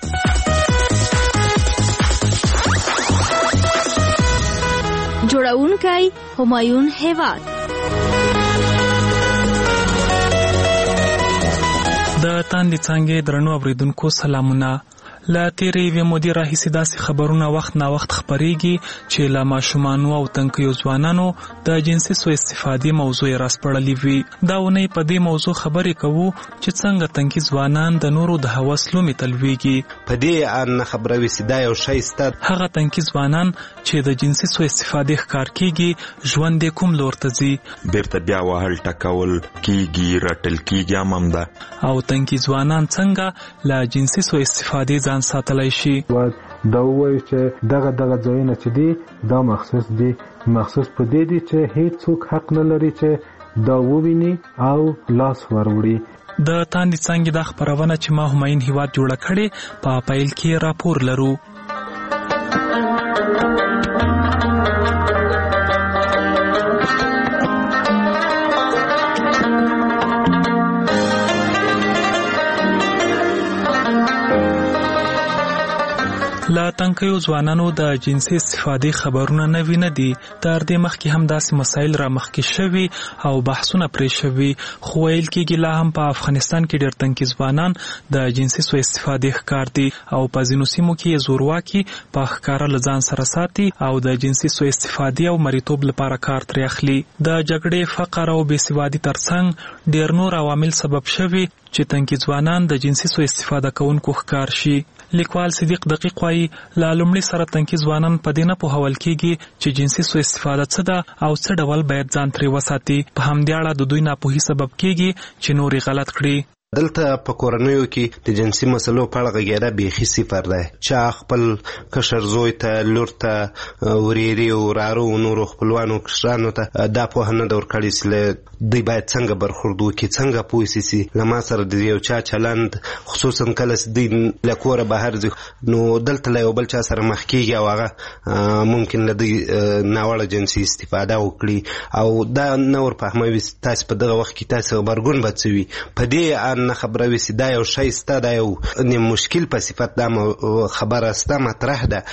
جوړونکی همایون هیواد د تاندې څنګه درنو اوریدونکو سلامونه لا تیرې وې مودې راهیسې داسې خبرونه وخت نا وخت خپرېږي چې لا ماشومانو او تنکیو ځوانانو د جنسي سوء استفادې موضوع یې راسپړلې وي. دا ونې په دې موضوع خبرې کوو چې څنګه تنکي ځوانان د نورو د هوس لومې تلويږي. په دې ان خبره وي چې دا یو شی ستر هغه تنکي ځوانان چې د جنسي سوء استفادې ښکار کیږي ژوند یې کوم لور ته ځي بیرته بیا وهل ټکول کیږي رټل کیږي هم ده او تنکي ځوانان څنګه لا جنسي سوء استفادې ځان ساتلای شي. دا وایي چې دغه دغه ځایونه چې دي دا مخصوص دي مخصوص په دې دي چې هیڅ څوک حق نه لري چې دا وویني او لاس وروړي. د تاندې څنګه د خبرونه چې ما همایون هیواد جوړه کړې په پایل کې راپور لرو. لا تنکیو ځوانانو د جنسي استفادې خبرونه نه ویني دي. تر دې مخکې هم داسې مسایل را مخکې شوي او بحثونه پرې شوي خو ویل کېږي لا هم په افغانستان کې ډېر تنکي ځوانان د جنسي سوء استفادې ښکار دي او په ځینو سیمو کې یې زورواکي په ښکاره له ځان سره ساتي او د جنسي سوء استفادې او مریتوب لپاره کار ترې اخلي. د جګړې فقر او بېسوادي ترڅنګ ډېر نور عوامل سبب شوي چې تنکي ځوانان د جنسي سوء استفاده کوونکو ښکار شي. لیکوال صدیق دقیق وايي لا لومړی سره تنکي ځوانان په دې نه پوهول کېږي چې جنسي سوء استفاده څه ده او څه ډول باید ځان ترې وساتي. په همدې اړه د دوی ناپوهي سبب کېږي چې نورې غلط کړي. دلته په کورنیو کې د جنسي مسلو په اړه غږیدا بیخي صفر ده. چا خپل کشر زوی ته لور ته وريري او رارو نورو خپلوانو کشرانو ته دا په نه دور کړی چې دوی باید څنګه برخورد وکړي څنګه پوه شي لما سره د یو چا چلند خصوصا کله چې دوی له کوره بهر ځي نو دلته له یو بل چا سره مخ کېږي او هغه ممکن له دوی ناوړه جنسي استفاده وکړي او دا نور فهموي تاسو په دغه وخت کې تاسو خبرګون بچوي په دې ان ځان نه خبره وي دا یو شی سته دا یو مشکل په صفت دا خبره سته مطرح ده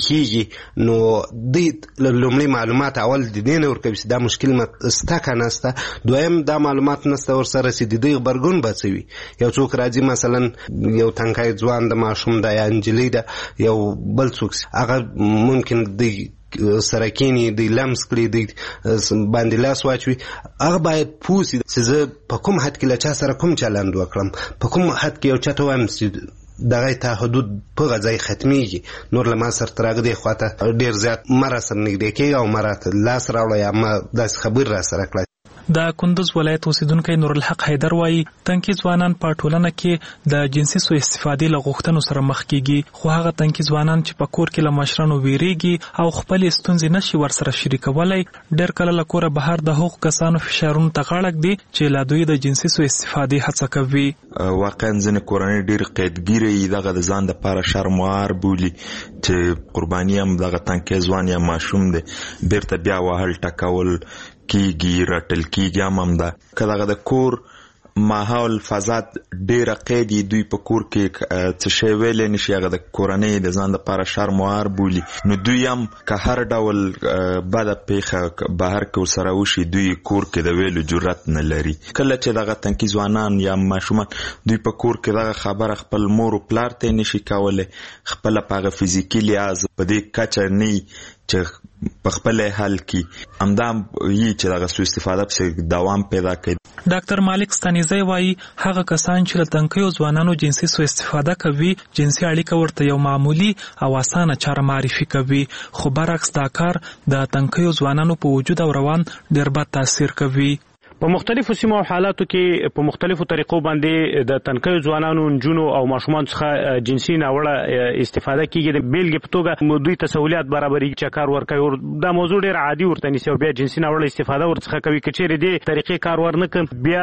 پیښیږي نو دوی لومړی معلومات اول د دې نه ورکوي چې دا مشکل سته که نه سته دویم دا معلومات نسته ورسره چې د دوی غبرګون به څه وي یو څوک راځي مثلا یو تنکی ځوان د ماشوم ده یا نجلۍ ده یو بل څوک هغه ممکن دی سره کینی دی لمس کړي دی باندې لاس واچوي هغه باید پوه سي چې زه په کوم حد کې له چا سره کوم چلند وکړم په کوم حد کې یو چا ته وایم چې دغه ته حدود په غځای ختمیږي نور له ما سره تر هغه دې خواته ډېر زیات مه راسره نږدې کېږه او ما راته لاس راوړه یا ما داسې خبرې راسره کړه. د کندوز ولایت اوسیدونکی نورالحق حیدر وایي تنکي ځوانان په ټولنه کې د جنسي سوء استفادې له غوښتنو سره مخ کیږي خو هغه تنکي ځوانان چې په کور کې له مشرانو ویریږي او خپلې ستونزې نشي ورسره شریکولی ډېر کله له کوره بهر د هغو کسانو فشارونو ته غاړه ږدي چې لا دوی د جنسي سوء استفادې هڅه کوي. واقعا ځینې کورنۍ ډېر قیدګیره دغه د ځان دپاره شرموار بولي چې قرباني هم دغه تنکی ځوان یا ماشوم دی بیرته بیا وهل ټکول کیږي رټل کیږي هم هم ده که دغه د کور ماحول فضا ډېره قیدي دوی په کور کې څه شی ویلی نشي هغه د کورنۍ د ځان دپاره شرموار بولي نو دوی هم که هر ډول بده پیښه بهر کې ورسره وشي دوی کور کې د ویلو جرأت نه لري. کله چې دغه تنکي ځوانان یا ماشومان دوی په کور کې دغه خبره خپل مور او پلار ته نشي کولی خپله په هغه فزیکي لحاظ په دې کچه نه چې په خپل حل کې همدا یي چې دغه سوء استفاده پسې دوام پیدا کوي. ډاکټر مالک ستانیزی وایي هغه کسان چې له تنکیو ځوانانو جنسي سوء استفاده کوي جنسي اړیکه ورته یو معمولي او اسانه چاره معرفي کوي خو برعکس دا کار د تنکیو ځوانانو په وجود او روان ډېر بد تاثیر کوي. په مختلفو سیمو او حالاتو کې په مختلفو طریقو باندې د تنکیو ځوانانو نجونو او ماشومان څخه جنسي ناوړه استفاده کیږي د بیلګې په توګه دوی ته سہولیات برابري چې کار ورکوي دا موضوع ډېر عادي ورته نیسي او بیا جنسي ناوړه استفاده ورڅخه کوي که چیرې دې طریقې کار ورنکړي بیا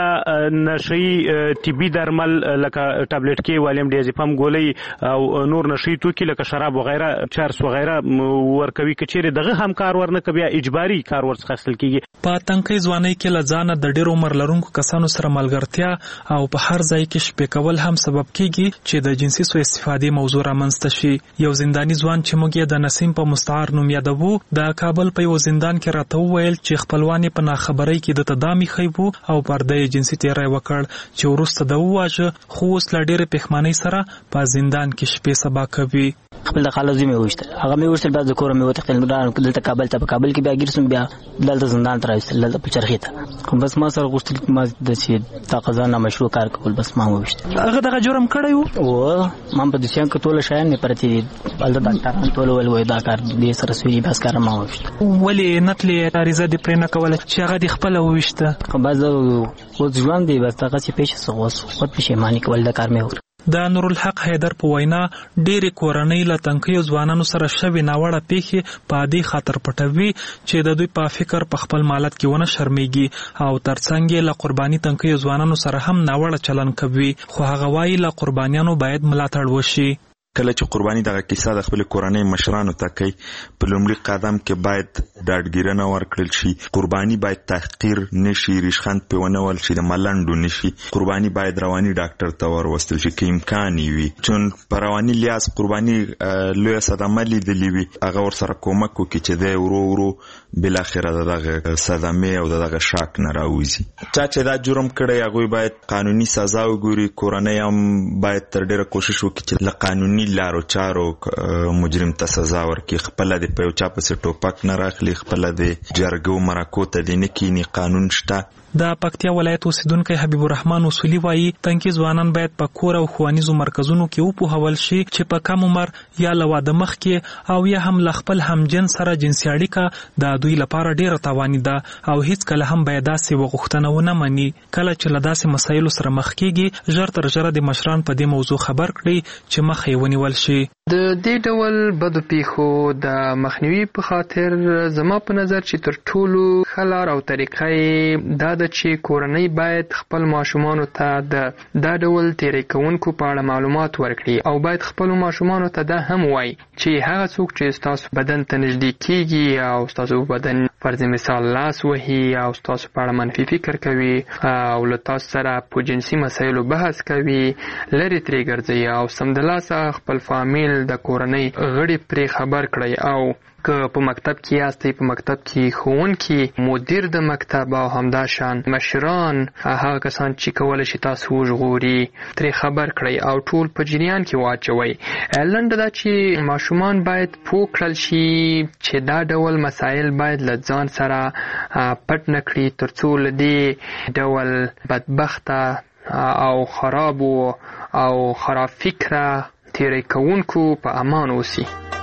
نشهیي طبي درمل لکه ټابلیټ کې والیم ډیازیپام ګولۍ او نور نشهیي توکي لکه شراب وغیره چرس وغیره ورکوي که چیرې دغه هم کار ورنکړي بیا اجباري کار ورڅخه اخیستل کیږي. په تنکۍ ځوانۍ کې له ځانه د ډېر عمر لرونکو کسانو سره ملګرتیا او په هر ځای کې شپې کول هم سبب کیږي چې د جنسي سوء استفادې موضوع رامنځته شي. یو زنداني ځوان چې موږ یې د نسیم په مستعار نوم یادوو د کابل په یو زندان کې راته وویل چې خپلوان یې په ناخبرۍ کې دته دا میښی وو او پرده یې جنسي تیری وکړ چې وروسته د وواژه خو اوس له ډېرې پښیمانۍ سره په زندان کې شپې سبا کوي. خپل د خاله زوی مې وشتل هغه مې وشتل بیا د کوره مې وتښتل دلته کابل ته په کابل کې بیا ګیر سوم بیا دلته زندان ته راوستل دلته په چرخي ته بس ما سره غوښتل ما د چې دا قضا نامشروع کار کول بس ما وویشتل. هغه دغه جرم کړی و او ما په دسیان کې ټوله شیان مې پرتې دي هلته ډاکټران ټوله ویل وایي دا کار دې سره سوي بس کار ما وویشتل. ولې نتلې عریضه دې پرې نه کوله چې هغه دې خپله وویشته؟ خو بس اوس ژوند دی بس دغسې پېښه څه اوس خود پښیماني کول دا کار مې وکړ. د نورالحق حیدر په وینا ډېرې کورنۍ له تنکیو ځوانانو سره شوې ناوړه پیښې په عادي خاطر پټوي چې د دوی په فکر په خپل مالت کې ونه شرمېږي او ترڅنګ یې له قرباني تنکیو ځوانانو سره هم ناوړه چلند کوي خو هغه وایي له قربانیانو باید ملاتړ وشي. کله چې قرباني دغه کیسه د خپل کورنۍ مشرانو ته کوي په لومړي قدم کې باید ډاډګیرنه ورکړل شي. قرباني باید تحقیر نشي ریشخند پې ونه ول شي د ملنډو نشي. قرباني باید رواني ډاکټر ته وروستل شي که امکان یې وي چون په رواني لحاظ قرباني لویه صدمه لیدلې وي هغه ورسره کومک وکړي چې دی ورو ورو بالاخره د دغه صدمې او د دغه شاک نه راوځي. چا چې دا جرم کړی هغوی باید قانوني سزا وګوري. کورنۍ هم باید تر ډېره کوشش وکړي چې له قانوني لارو چارو مجرم ته سزا ورکړي. خپله دې په یو چا پسې ټوپک نه راخلي خپله دې جرګو مرکو ته دې نه کیني. قانون شته. د پکتیا ولایت اوسیدونکی حبیب الرحمن اصولي وایي تنکي ځوانان باید په کور او ښوونیزو مرکزونو کې وپوهول شي چې په کم عمر یا له واده مخکې او یا هم له خپل همجنس سره جنسي اړیکه د دوی لپاره ډېره تاواني ده او هیڅکله هم باید داسې وغوښتنه ونه مني. کله چې له داسې مسایلو سره مخ کېږي ژر تر ژره د مشران په دې موضوع خبر کړي چې مخه یې ونیول شي. د دې ډول بدو پیښو د مخنیوي په خاطر زما په نظر چې تر ټولو ښه لار او طریقه یې دا ده چې کورنۍ باید خپل ماشومانو ته د دا ډول تیری کوونکو په اړه معلومات ورکړي او باید خپلو ماشومانو ته دا هم وایي چې هغه څوک چې ستاسو بدن ته نږدې کیږي او ستاسو بدن فرض مثال لاس وهي او ستاسو په اړه منفي فکر کوي او له تاسو سره په جنسي مسایلو بحث کوي لرې ترې ګرځئ او سمدلاسه خپل فامیل د کورنۍ غړي پرې خبر کړئ او که په مکتب کې یاستئ په مکتب کې ښوونکي مدیر د مکتب او همدا شان مشران هغه کسان چې کولی شي تاسو وژغوري ترې خبر کړئ او ټول په جریان کې واچوئ. لنډه دا چې ماشومان باید پوه کړل شي چې دا ډول مسایل باید له ځان سره پټ نه کړي تر څو له دې ډول بدبخته او خرابو او خراب فکره تیری کوونکو په امان اوسي.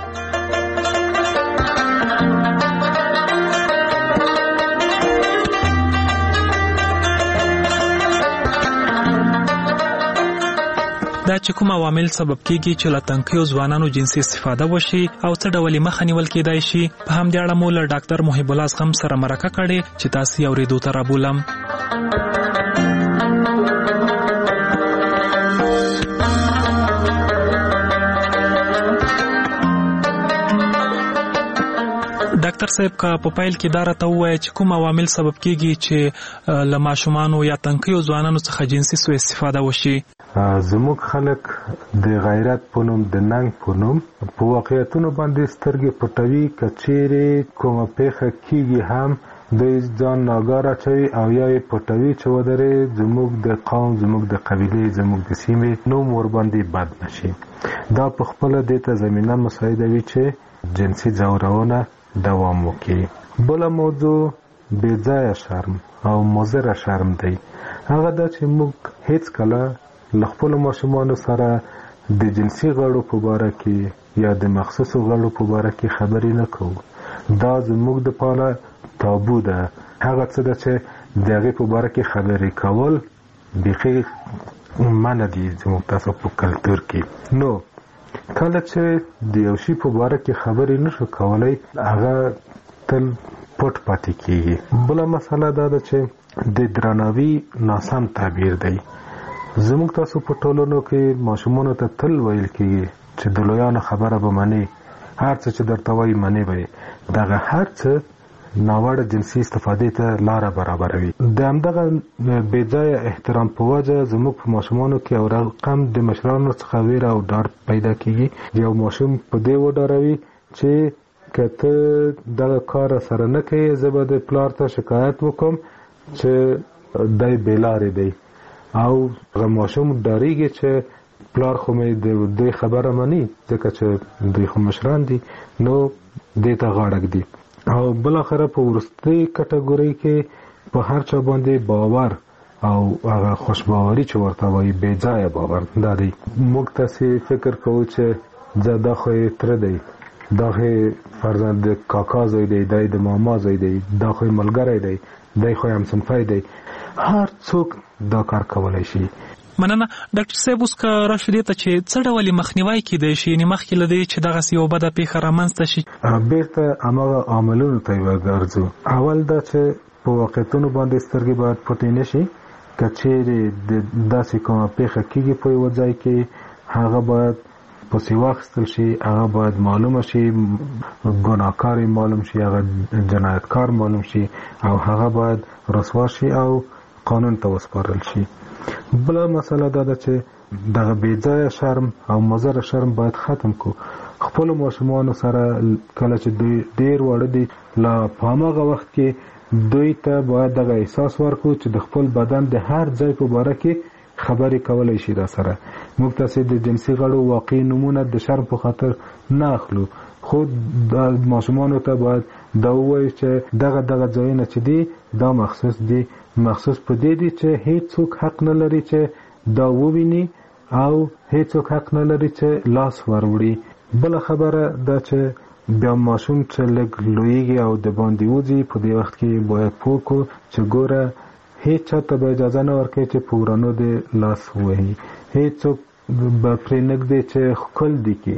دا چې کوم عوامل سبب کیږي چې له تنکیو ځوانانو جنسي استفاده وشي او څه ډول مخه نیول کېدای شي په همدې اړه مو له ډاکټر محب الله زغم سره مرکه کړې چې تاسو یې اورېدو ته رابولم. ډاکټر صاحب کا په پایل کې دا راته ووایي چې کوم عوامل سبب کیږي چې له ماشومانو یا تنکیو ځوانانو څخه جنسي سوء استفاده وشي. زموږ خلک د غیرت په نوم د ننګ په نوم په واقعیتونو باندې سترګې پټوي که چیرې کومه پیښه کیږي هم دوی ځان ناګاره اچوي او یا یې پټوي چې ودرې زموږ د قوم زموږ د قبیلې زموږ د سیمې نوم ورباندې بد نشي. دا په خپله دې ته زمینه مساعدوي چې جنسي ځورونه دوام وکړي. بله موضوع بې ځایه شرم او مضره شرم دی. هغه دا چې موږ هیڅ کله له خپلو ماشومانو سره د جنسي غړو په باره کې یا د مخصوصو غړو په باره کې خبرې نه کوو. دا زموږ دپاره تابو ده. هغه څه ده چې د هغې په باره کې خبرې کول بیخي منع دي زموږ تاسو په کلتور کې. نو کله چې د یو شي په باره کې خبرې نشو کولی هغه تل پټ پاتې کېږي. بله مسله دا ده چې د درناوي ناسم تعبیر دی. زموږ تاسو په ټولنو کې ماشومانو ته تل ویل کېږي چې د لویانو خبره به منې، هر څه چې درته وایي منې به یې. دغه هر څه ناوړه جنسي استفادې ته لاره برابروي. د همدغه بې ځایه احترام په وجه زموږ په ماشومانو کې یو رقم د مشرانو څخه ویره او ډار پیدا کېږي. یو ماشوم په دې وډاروي چې که ته دغه کار سره نه کوې زه به د پلار ته شکایت وکړم چې دی بې لارې دی او هغه ماشوم ډارېږي چې پلار خو مې د دوی خبره مني ځکه چې دوی خو مشران دي نو دې ته غاړه ږدي. او بالاخره په وروستۍ کټګورۍ کې په هر چا باندې باور او هغه خوشباوري چې ورته وایي بې ځایه باور دا دی. موږ تاسې فکر کوو چې زه دا خو یې تره دی، دا خو یې فرضاً د کاکا زوی دی، دی د ماما زوی دی، دا خو یې ملګری دی، دی خو یې همصنفی دی. هر څوک دا کار کولی شي. مننه ډاکټر صاحب. اوس که راشو دې ته چې څه ډول مخنیوی کیدای شي یعنې مخکې له دې چې دغسې یو بده پیښه رامنځته شي؟ بېرته هماغه عاملونو ته یې وګرځو. اول دا چې په واقعیتونو باندې سترګې باید پټې نه شي. که چیرې د داسې کومه پیښه کېږي په یوه ځای کې هغه باید پسې واخیستل شي، هغه باید معلومه شي، ګناهکار معلوم شي، هغه جنایتکار معلوم شي او هغه باید رسوا شي او قانون ته وسپارل شي. بله مسله دا ده چې دغه بې ځایه شرم او مضره شرم باید ختم کو. خپلو ماشومانو سره کله چې دوی ډېر واړه دي لا په هماغه وخت کې دوی ته باید دغه احساس ورکړو چې د خپل بدن د هر ځای په باره کې خبرې کولی شي. را سره موږ تاسې د جنسي غړو واقعي نومونه د شرم په خاطر نه اخلو، خو د ماشومانو ته باید دا ووایو چې دغه دغه ځایونه چې دي دا مخصوص دي، مخصوص په دې دي چې هیڅ څوک حق نه لري چې دا وویني او هیڅ څوک حق نه لري چې لاس وروړي. بله خبره دا چې بیا ماشوم چې لږ لویږي او د باندې وځي په دې وخت کې باید پوه کړو چې ګوره هیڅ چا ته به اجازه نه ورکوي چې په ورانو دې لاس ووهي، هیڅ څوک به پرې نه ږدي چې ښکل دې کړي،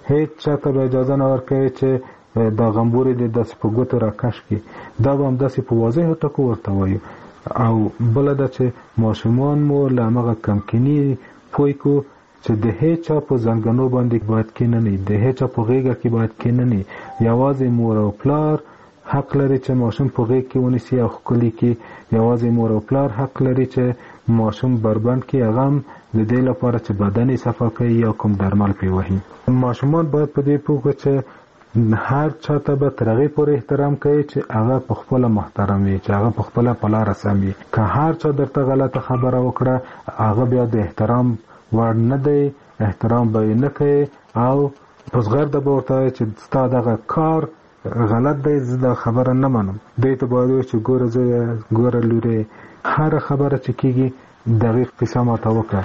هیڅ چاته به اجازه نه ورکوي چې دا غمبورې د داسې په ګوتو راکش کړي. دا به همداسې په واضحو ټکو ورته وایو. او بله ده چې ماشومان مو له همغه کمکیني پوی کو چې د هیچا په زنګنو باندې باید کېنني، د هیچا په غېږه کې باید کېنني. یوازې مور او پلار حق لري چې ماشوم په غېږ کې ونیسي او ښکلي کړي. یوازې مور او پلار حق لري چې ماشوم بربند کړي، هغه هم د دې لپاره چې بدن یې صفا کوي یا کوم درمل پرې وهي. ماشومان باید په دې پوه کړي چې هر چاته به تر هغې پورې احترام کوي چې هغه په خپله محترم وي، چې هغه په خپله په لاره سم وي. که هر چا درته غلطه خبره وکړه هغه بیا د احترام وړ نه دی، احترام به یې نه کوي او په زغرده به ورته وایي چې ستا دغه کار غلط دی، زه دا خبره نه منم. دوی ته باید وایي چې ګوره زویه، ګوره لورې، هره خبره چې کېږي دقیق قصه ماته وکړه.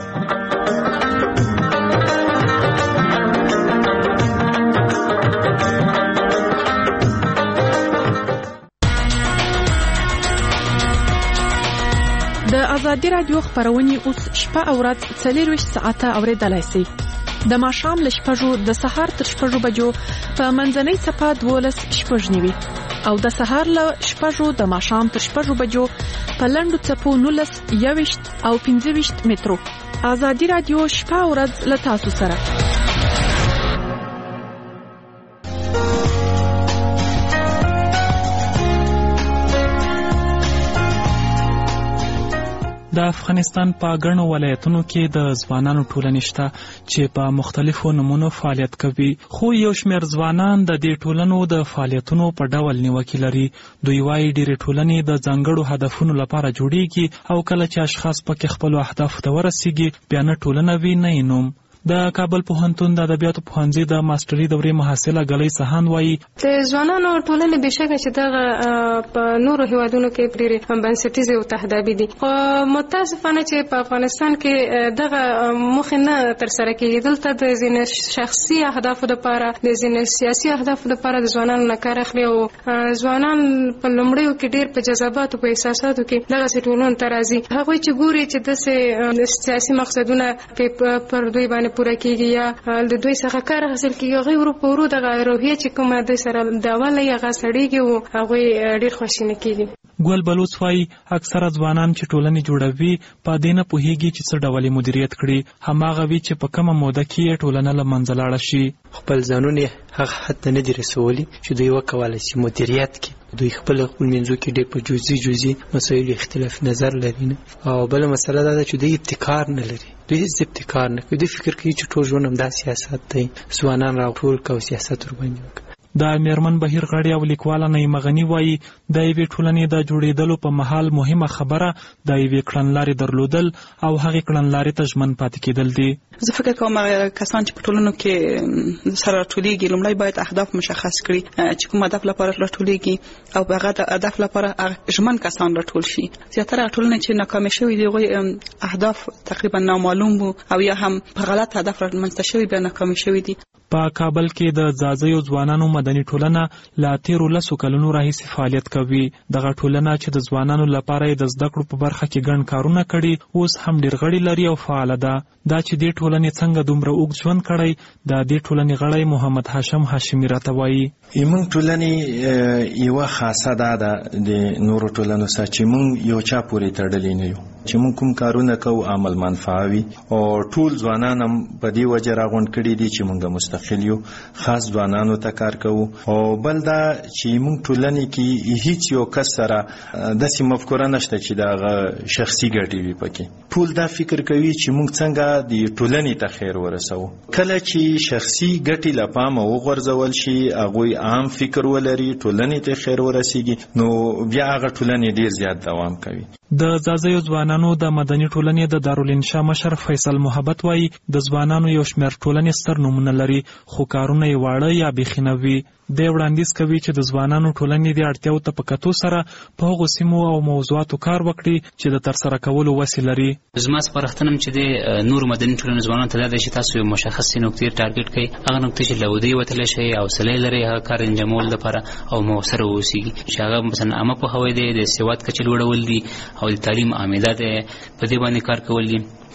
د ازادي رادیو خبرونه اوس شپه او ورځ څلورویشت ساعته اوریدلای شئ. د ماښام له شپږو د سهار تر شپږو بجو په منځنۍ څپه دولس شپږ نیوي او د سهار له شپږو د ماښام تر شپږو بجو په لنډو څپو نولس یوویشت او پنځه ویشت مترو. ازادي رادیو شپه او ورځ له تاسو سره. د افغانستان په ګڼو ولایتونو کې د ځوانانو ټولنې شته چې په مختلفو نمونو فعالیت کوي، خو یو شمېر ځوانان د دې ټولنو د فعالیتونو په ډول نیوکې لري. دوی وایي ډېرې ټولنې د ځانګړو هدفونو لپاره جوړیږي او کله چې اشخاص پکې خپلو اهدافو ته ورسیږي بیا نه ټولنه وي نه یې نوم. د کابل پوهنتون د ادبیاتو پوهنځي د ماستري دورې محصله ګلۍ سهان وایي د ځوانانو ټولنې بشکه چې دغه په نورو هیوادونو کې ډېرې بنسټیزې او تهدابي دي، خو متاسفانه چې په افغانستان کې دغه موخې نه ترسره کېږي. دلته د ځینې شخصي اهدافو لپاره، د ځینې سیاسي اهدافو لپاره د ځوانانو نه کار اخلي او ځوانان په لومړیو کې ډېر په جذباتو په احساساتو کې دغسې ټولنو ته راځي. هغوی چې ګوري چې داسې سیاسي مقصدونه پر دوی باندې پوره کېږي یا د دوی څخه کار حاصل کېږي، هغوی ورو په ورو دغه روحیه چې کومه دوی سره د اوله یې هغه سړېږي او هغوی ډېر خواشینه کېږي. ګل بلوڅ وایي اکثره ځوانان چې ټولنې جوړوي په دې نه پوهېږي چې څه ډول یې مدیریت کړي، هماغه وي چې په کومه موده کې یې ټولنه له منځه لاړه شي. خپل ځانونه هغه حد ته نه دي رسولي چې دوی وکولی شي مدیریت کړي. دوی خپل خپل منځو کې ډېر په جزئي جزئي مسایلو اختلاف نظر لري نه. او بله مسله دا ده چې دوی ابتکار نه لري، دوی هیڅ ابتکار نه کوي. دوی فکر کوي چې ټول ژوند همدا سیاست دی، ځوانان راټول کړه او سیاست ورباندې وکړه. د میرمن بهیر غړی او لیکواله نعیمه غني وایي د یوې ټولنې د جوړېدلو په مهال مهمه خبره د یوې کړنلارې درلودل او هغې کړنلارې ته ژمن پاتې کېدل دي. زه فکر کوم کسان چې په ټولنو کې سره راټولېږي لومړی باید اهداف مشخص کړي چې کوم هدف لپاره راټولېږي او په هغه هدف لپاره ژمن کسان راټول شي. زیاتره ټولنې چې ناکامې شوي دي هغوی اهداف تقریبا نامعلوم وو او یا هم په غلط هدف رامنځته شوي بیا ناکامې شوي دي. په کابل کې د ځاځیو ځوانانو مدني ټولنه لا تیرو لسو کلونو راهیسې فعالیت کوي. دغه ټولنه چې د ځوانانو لپاره د زده کړو په برخه کې ګڼ کارونه کړي اوس هم ډېر غړي لري او فعاله ده. دا چې دې ټولنې څنګه دومره اوږد ژوند کړی د دې ټولنې غړی محمد هاشم هاشمي راته وایي موږ ټولنې یوه خاصه دا ده د نورو ټولنو سره چې موږ یو چا پورې تړلي نه یو، چې موږ کوم کارونه کوو عمل منفعه وي او ټول ځوانان هم په دې وجه راغونډ کړي دي چې موږ مستقل یو، خاص ځوانانو ته کار کوو. او بل دا چې موږ ټولنې کې هیڅ یو کس سره داسې مفکوره نشته چې د هغه شخصي ګټې وي پکې. ټول دا فکر کوي چې موږ څنګه د ټولنې ته خیر ورسوو. کله چې شخصي ګټې له پامه وغورځول شي، هغوی عام فکر ولري، ټولنې ته خیر ورسیږي، نو بیا هغه ټولنې ډېر زیات دوام کوي. د ځاځیو ځوانانو د مدني ټولنې د دارالانشا مشر فیصل محبت وایي د ځوانانو یو شمېر ټولنې ستر نومونه لري خو کارونه یې واړه یا بیخي نه وي. دی وړاندیز کوي چې د ځوانانو ټولنې د اړتیاو ته په کتو سره په هغو سیمو او موضوعاتو کار وکړي چې د ترسره کولو وسې لري. زما سپارښتنه چې د نور مدني ټولنې ځوانانو ته دا دی چې تاسو یو مشخصې نقطې ټارګټ کړئ، هغه نقطې چې له ودې وتلی شئ، حوصله لرئ هغه کار انجامولو لپاره او مؤثره واوسیږي، چې هغه مثلا عامه پوهاوی دی، د سواد کچه لوړول دي او د تعلیم عامده دی، په دې باندې کار کول دي.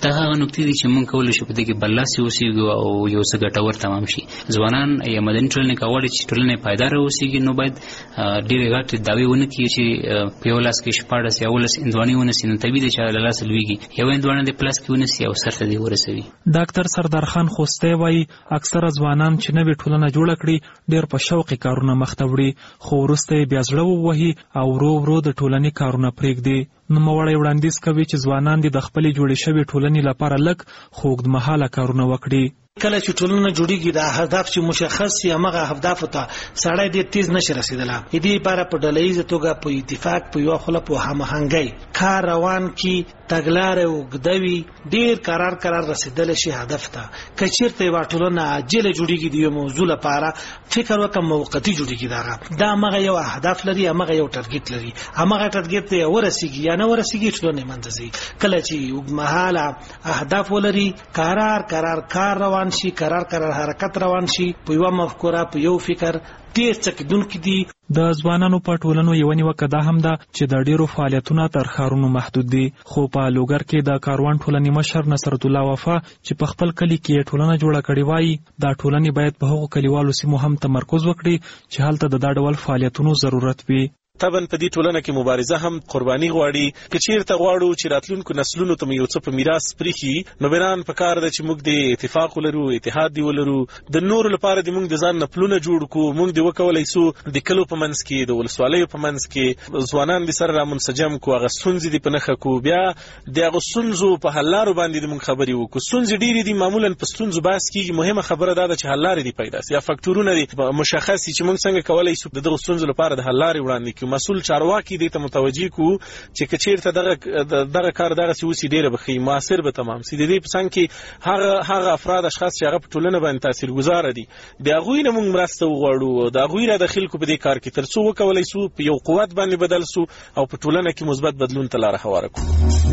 دا هغه نکتې دي چې موږ کولی شو په دې کې برلاسي اوسېږو او یو څه ګټور تمام شي. ځوانان یا مدني ټولنې که غواړي چې ټولنه پایداره اوسېږي نو باید ډېرې غټې دعوې ونه کړي چې په یو لاس کې شپاړس یا اوولس هندواڼې ونیسي، نو طبیعي دی چې له لاسه لوېږي. یو هندواڼه دې په لاس کې ونیسي او سر ته دې ورسوي. ډاکټر سردار خان خوستی وایي اکثره ځوانان چې نوې ټولنه جوړه کړي ډېر په شوقي کارونه مخته وړي، خو وروسته یې بیا زړه ووهي او ورو ورو د ټولنې کارونه پرېږدي. نوموړی وړاندیز کوي چې ځوانان دې د خپلې جوړې شوې ټولنې لپاره لږ خو اوږدمهاله کارونه وکړي. کله چې ټولنه جوړیږي د هدف چې مشخص شي هغه اهداف ته سړی ډېر تیز نشي رسیدلی. دې لپاره په ډلهییزه توګه په اتفاق په یوه خوله په هماهنګۍ کار روان کړي، تګلارې اوږده وي، ډېر قرار قرار رسیدلی شي هدف ته. که چېرته یوه ټولنه عاجله جوړیږي د یوې موضوع لپاره فکر وکړه موقتي جوړیږي، دغه دا همغه یو اهداف لري، همغه یو ټارګېټ لري، همغه ټارګېټ ته ورسیږي یا نه ورسیږي ټولنې منځ ځي. کله چې اوږدمهاله اهداف ولري، قرار قرار کار روان شي، قرار قرار حرکت روان شي، په یو مفکوره په یو فکر ډېر څه کېدونکي دي. د ځوانانو په ټولنو یوه نیوکه دا هم ده چې د ډېرو فعالیتونه تر ښارونو محدود دي. خو په لوګر کې د کاروان ټولنې مشر نصرت الله وفا چې په خپل کلي کې ټولنه جوړه کړې وایي دا ټولنې باید په هغو کلیوالو سیمو هم تمرکز وکړي چې هلته د دا ډول فعالیتونو ضرورت وي. طبعا په دې ټولنه کې مبارزه هم قرباني غواړي. که چیرته غواړو چې راتلونکو نسلونو ته یو څه په میراث پرېښي، نو بنان په کار ده چې موږ د اتفاق ولرو، اتحاد دی ولرو. د نورو لپاره د موږ د ځان نه پلونه جوړ کړو. موږ د وکولی سو د کلو په منځ کې، د ولسوالیو په منځ کې ځوانان د سره رامنسجم کړو، هغه ستونزې دې په نښه کړو، بیا د هغو ستونزو په حل لارو باندې د موږ خبرې وکړو. ستونزې ډېرې دي، معمولا په ستونزو بحث کېږي، مهمه خبره دا ده چې حل لارې دې پیدا سي یا فکټورونه دې مشخص سي چې موږ څنګه کولی سو د دغو ستونزو لپاره د حل لارې وړاندې کړو. مسؤل چارواکي دې ته متوجه کو چې که چیرته دغه دغه کار دغه سی اوسې ډېره به ښه موثر به تمام سي. د دې په څنګ کې هغه هغه افراد اشخاص چې هغه په ټولنه باندې تاثیرګذاره دي، د هغوی نه موږ مرسته وغواړو، د هغوی را داخل کو په دې کار کې تر څو وکولی سو په یو قوت باندې بدل سو او په ټولنه کې مثبت بدلون ته لاره هواره کړو.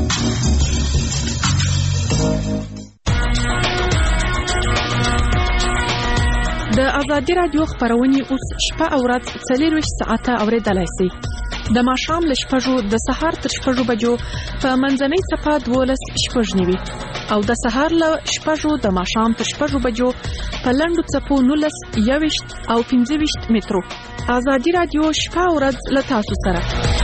د ازادي رادیو خبرونه اوس شپه او ورځ څلورویشت ساعته اوریدلای شئ. د ماښام له شپږو د سهار تر شپږو بجو په منځنۍ صفه دولس شپږ نیوي او د سهار له شپږو د ماښام تر شپږو بجو په لنډو څپو نولس یوویشت او پنځه ویشت مترو. ازادي رادیو شپه او ورځ له تاسو سره.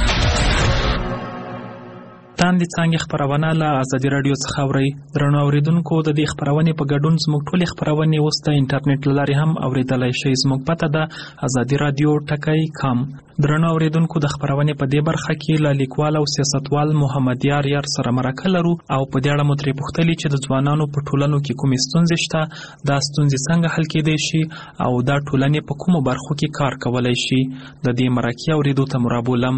تاندې څانګې خبرونه له ازادي رادیو څخه اورئ. درنو اوریدونکو، د دې خبرونې په ګډون زموږ ټولې خبرونې اوس د انټرنیټ له لارې هم اوریدلای شئ. زموږ پته ده ازادي رادیو ټکی کام. درنو اوریدونکو، د خبرونې په دې برخه کې له لیکوال او سیاستوال محمد یار یار سره مرکه لرو او په دې اړه مو ترې پوښتلي چې د ځوانانو په ټولنو کې کومې ستونزې شته، دا ستونزې څنګه حل کېدای شي او دا ټولنې په کومو برخو کې کار کولی شي. د دې مرکې اوریدو ته مو رابولم.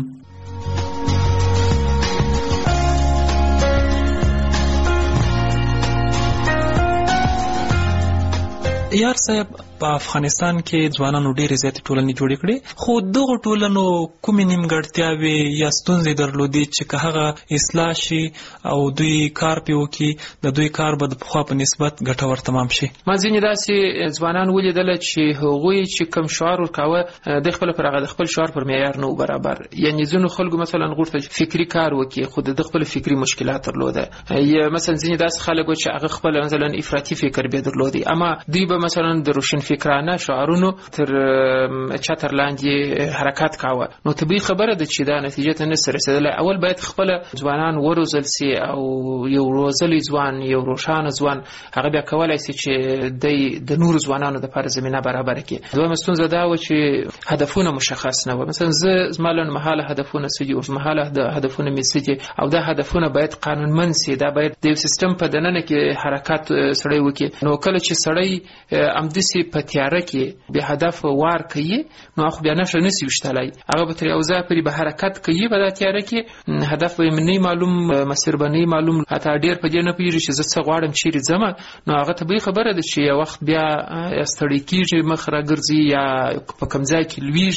یار صاحب، په افغانستان کې ځوانانو ډېرې زیاتې ټولنې جوړې کړې، خو دغو ټولنو کومې نیمګړتیاوې یا ستونزې درلودې چې که هغه اصلاح شي او دوی کار پې وکړي، د دوی کار به د پخوا په نسبت ګټور تمام شي. ما ځینې داسې ځوانان ولیدله چې هغوی چې کوم شعار ورکاوه د خپل پر هغه د خپل شعار پر معیار نه و برابر. یعنې ځینو خلکو مثلا غوښتل فکري کار وکړي خو د خپل فکري مشکلات درلوده، یا مثلا ځینې داسې خلک چې هغه خپل مثلا افراطي فکر به درلودي، اما دوی به مثلا د روشن فکرانه شعارونو تر چتر لاندې حرکت کاوه. نو طبیعي خبره ده چې دا نتیجه ته نه رسیدله. اول باید خپل ځوانان وروزل سي او یو روزلي ځوان، یو روښانه ځوان هغه بیا کولای شي چې د نورو ځوانانو لپاره زمينه برابر کړي. دویمه ستونزه دا و چې هدفونه مشخص نه و. مثلا زه زمالن مهاله هدفونه سدي او مهاله د هدفونه می سدي او دا هدفونه باید قانونمن سي، دا باید د سیستم په دننه کې حرکت سړی وکړي. نو کله چې سړی امدسي په تیاره کې به هدف وار کوي، نو خو بیا نشه نسی وشتلای، هغه به تر اوځه پرې به حرکت کوي، په تیاره کې هدف به منی معلوم، مسیر بنی معلوم، حتی ډیر په دې نه پیږي چې زه څه غواړم چیرې ځم. نو هغه طبیعي خبره ده چې یو وخت بیا ستړی کیږي، مخ راګرځي یا په کوم ځای کې لویږي.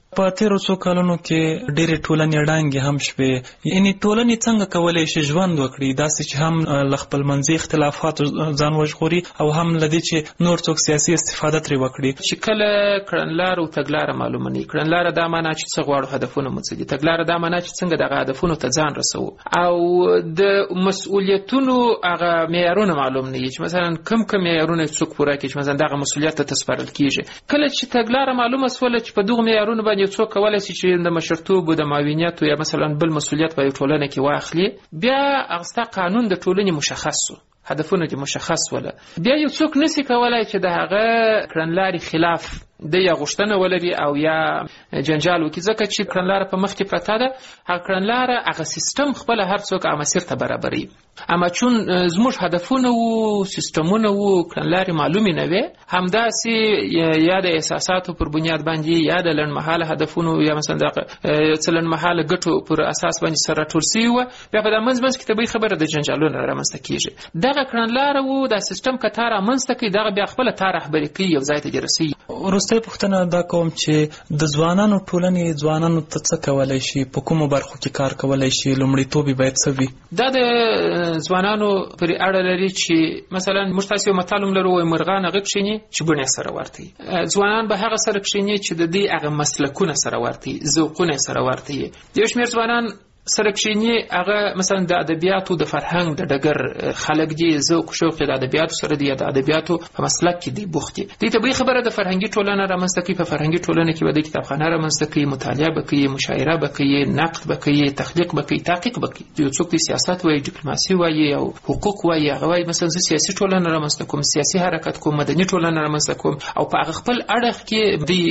په تیرو څو کلونو کې ډېرې ټولنې ړنګې هم شوې، یعنې ټولنې څنګه کولی شي ژوند وکړي داسې چې هم له خپل منځي اختلافاتو ځان وژغوري او هم له دې چې نور څوک سیاسي استفاده ترې وکړي. چې کله کړنلاره او تګلاره معلومه نه وي، کړنلاره دا معنا چې څه غواړو، هدفونه مو څه دي، تګلاره دا معنا چې څنګه دغه هدفونو ته ځان رسوو، او د مسؤلیتونو هغه معیارونه معلوم نه وي چې مثلا کم کم معیارونه څوک پوره کړي چې مثلا دغه مسؤلیت ته تسپارل کیږي. کله چې تګلاره معلومه سوله چې په دغه معیارونو باندې څوک کولای شي چې د مشرتوب او د معاونیت یا مثلا بل مسؤلیت په ټولنه کې واخلي، بیا هغه قانون د ټولنې مشخص وو، هدفونه دې مشخص وله، بیا یو څوک نسی کولای چې د هغه کړنلارې خلاف د یا غوښتنه ولري او یا جنجال وکړي، ځکه چې کړنلاره په مخ کې پرته ده. هغه کړنلاره هغه سیستم خپل هر څوک هغه مسیر ته برابري، اما چون زموږ هدفونه وو، سیستمونه وو، کړنلارې معلومې نه وې، همداسې یا د احساساتو پر بنیاد باندې یا د لنډمهاله هدفونو یا مثلا د څه لنډمهاله ګټو پر اساس باندې سره راټول سوي وه، بیا په دا منځ منځ کې طبیعي خبره د جنجالونو رامنځته کېږي. دغه کړنلاره وو، دا سیستم که تا رامنځته کړي، دغه بیا خپله تا رهبري کوي، یو ځای ته دې رسوي. وروستۍ پوښتنه دا کوم چې د ځوانانو ټولنې ځوانانو ته څه کولی شي، په کومو برخو کې کار کولی شي، لومړیتوب یې باید څه وي؟ دا د ځوانانو پرې اړه لري چې مثلا موږ تاسې یو متل هم لرو، وایي مرغان هغه کښېني چې بڼې سره ورته وي. ځوانان به هغه سره کښېني چې د دې هغه مسلکونه سره ورته وي، ذوقونه سره ورته وي. یو شمېر ځوانان سره کښېني هغه مثلا د ادبیاتو د فرهنګ د ډګر خلک دي، ذوق شوق د ادبیاتو سره دی، د ادبیاتو په مسلک کې دی بوخت دي. دې طبیعي خبره د فرهنګي ټولنه رامنځته کوي، په فرهنګي ټولنه کې به د کتابخانه رامنځته کوي، مطالعه به کوي، مشاعره به کوي، نقد به کوي، تخلیق به کوي، تحقیق به کوي. یو څوک د سیاست وایي، ډیپلوماسي وایي او حقوق وایي، هغه وایي مثلا زه سیاسي ټولنه رامنځته کوم، سیاسي حرکت کوم، مدني ټولنه رامنځته کوم، او په هغه خپل اړخ کې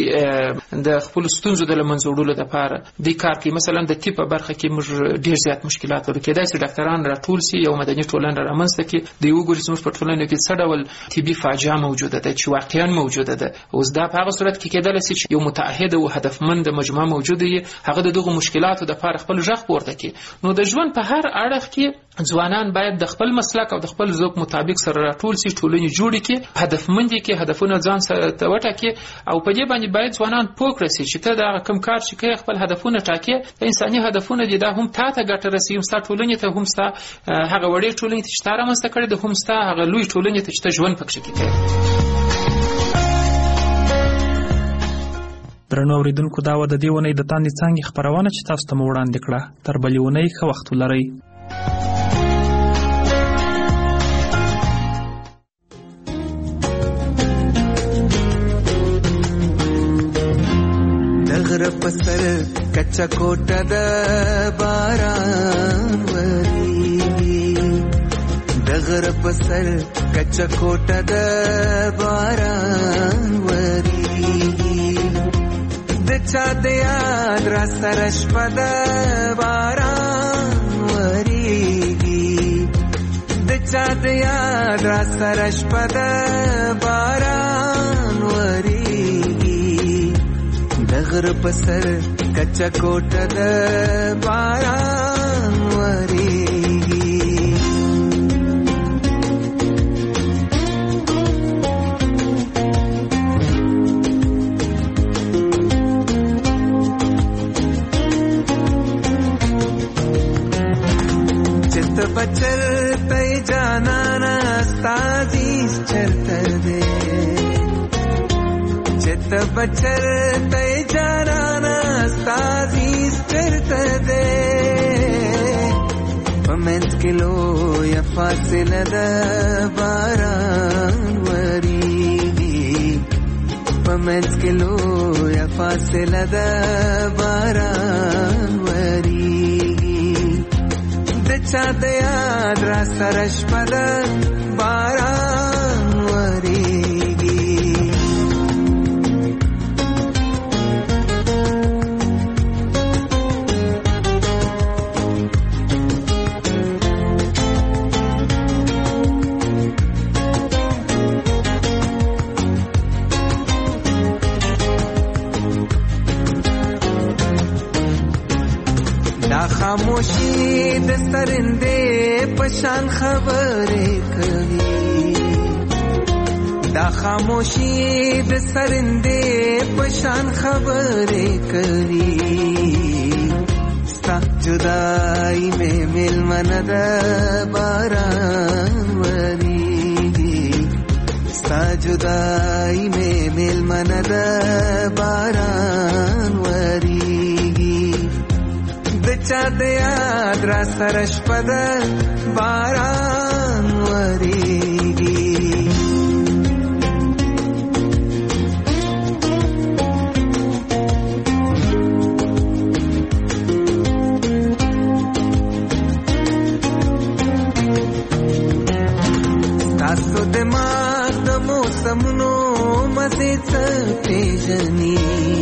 د خپل ستونزو د له منځه وړلو لپاره دې کار کوي. مثلا د طب په برخه کې موږ ډېر زیات مشکلات لرو، کېدای شي ډاکټران راټول سي، یو مدني ټولنه رامنځته کړي، د یو ګوري زموږ په ټولنه کې څه ډول طبي فاجعه موجوده ده چې واقعا موجوده ده. اوس دا په هغه صورت کې کېدلی شي چې یو متعهد او هدفمند مجموعه موجوده وي، هغه د دغو مشکلاتو دپاره خپل غږ پورته کړي. نو د ژوند په هر اړخ کې ځوانان باید د خپل مسلک او د خپل ذوق مطابق سره راټول سي، ټولنې جوړې کړي، هدفمند کړي، هدفونه ځان سره ته وټاکي، او په دې باندې باید ځوانان پوه کړي چې ته دا کوم کار چې کوي خپل هدفونه ټاکي، انساني هدفونه دي، دا هم تا ته ګټه رسوي، هم ستا ټولنې ته، هم ستا هغه وړې ټولنې ته چې تا رامنځته کړې ده، هم ستا هغه لوی ټولنې ته چې ته ژوند پکښې کې کوې. درنو اورېدونکو، دا وه د دې اونۍ د تاندې څانګې خپرونه چې تاسو ته مو وړاندې کړه. تر بلې اونۍ ښه وخت ولرئ. غره پسر کچا کوټه د باران وریږي، د غره پسر کچا کوټه د باران وریږي، د چا د یاد را سره شپه د باران وریږي، د چا د یاد را سره شپه د باران وریږي، د غره په سر کچا کوټه د باران وریږي. چت بچل تی جانانا استازیز چرته دے، چت بچل تی جانانا استازیز چرته دے، پمنس کلو یا فاصله د باران وریږي، پمنس کلو یا فاصله د باران وریږي، د چا د یاد را سره شپه د باران وریږي. خاموشی د سترندې پشان خبرې کوي، دا خاموشی د سترندې पशान खबरे करी स्ता जुदाई में मिल मनद बारान वरी स्ता जुदाई में मिल मनद बारान वरी दचा दया द्रा सरस्पद बारान वरी तासो दिमाग द मौसमनो मजे पेजनी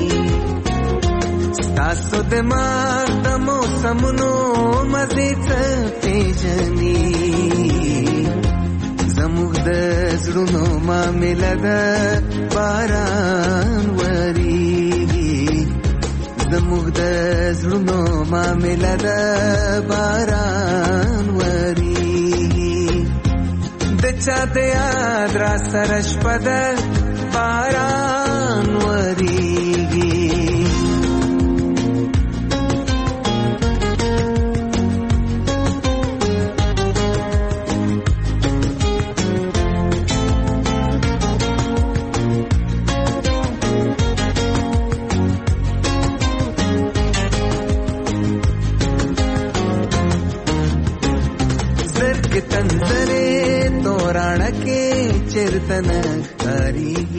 तासो दिमाग द मौसमनो मजे पेजनी जमुग द जड़ुनो मामिला द बारान वरी जमुग द जड़ुनो मामिला द बारान वरी दचा दया द्रा सरस्पद बारान वरी तंजरे तोरण के चिरतन करी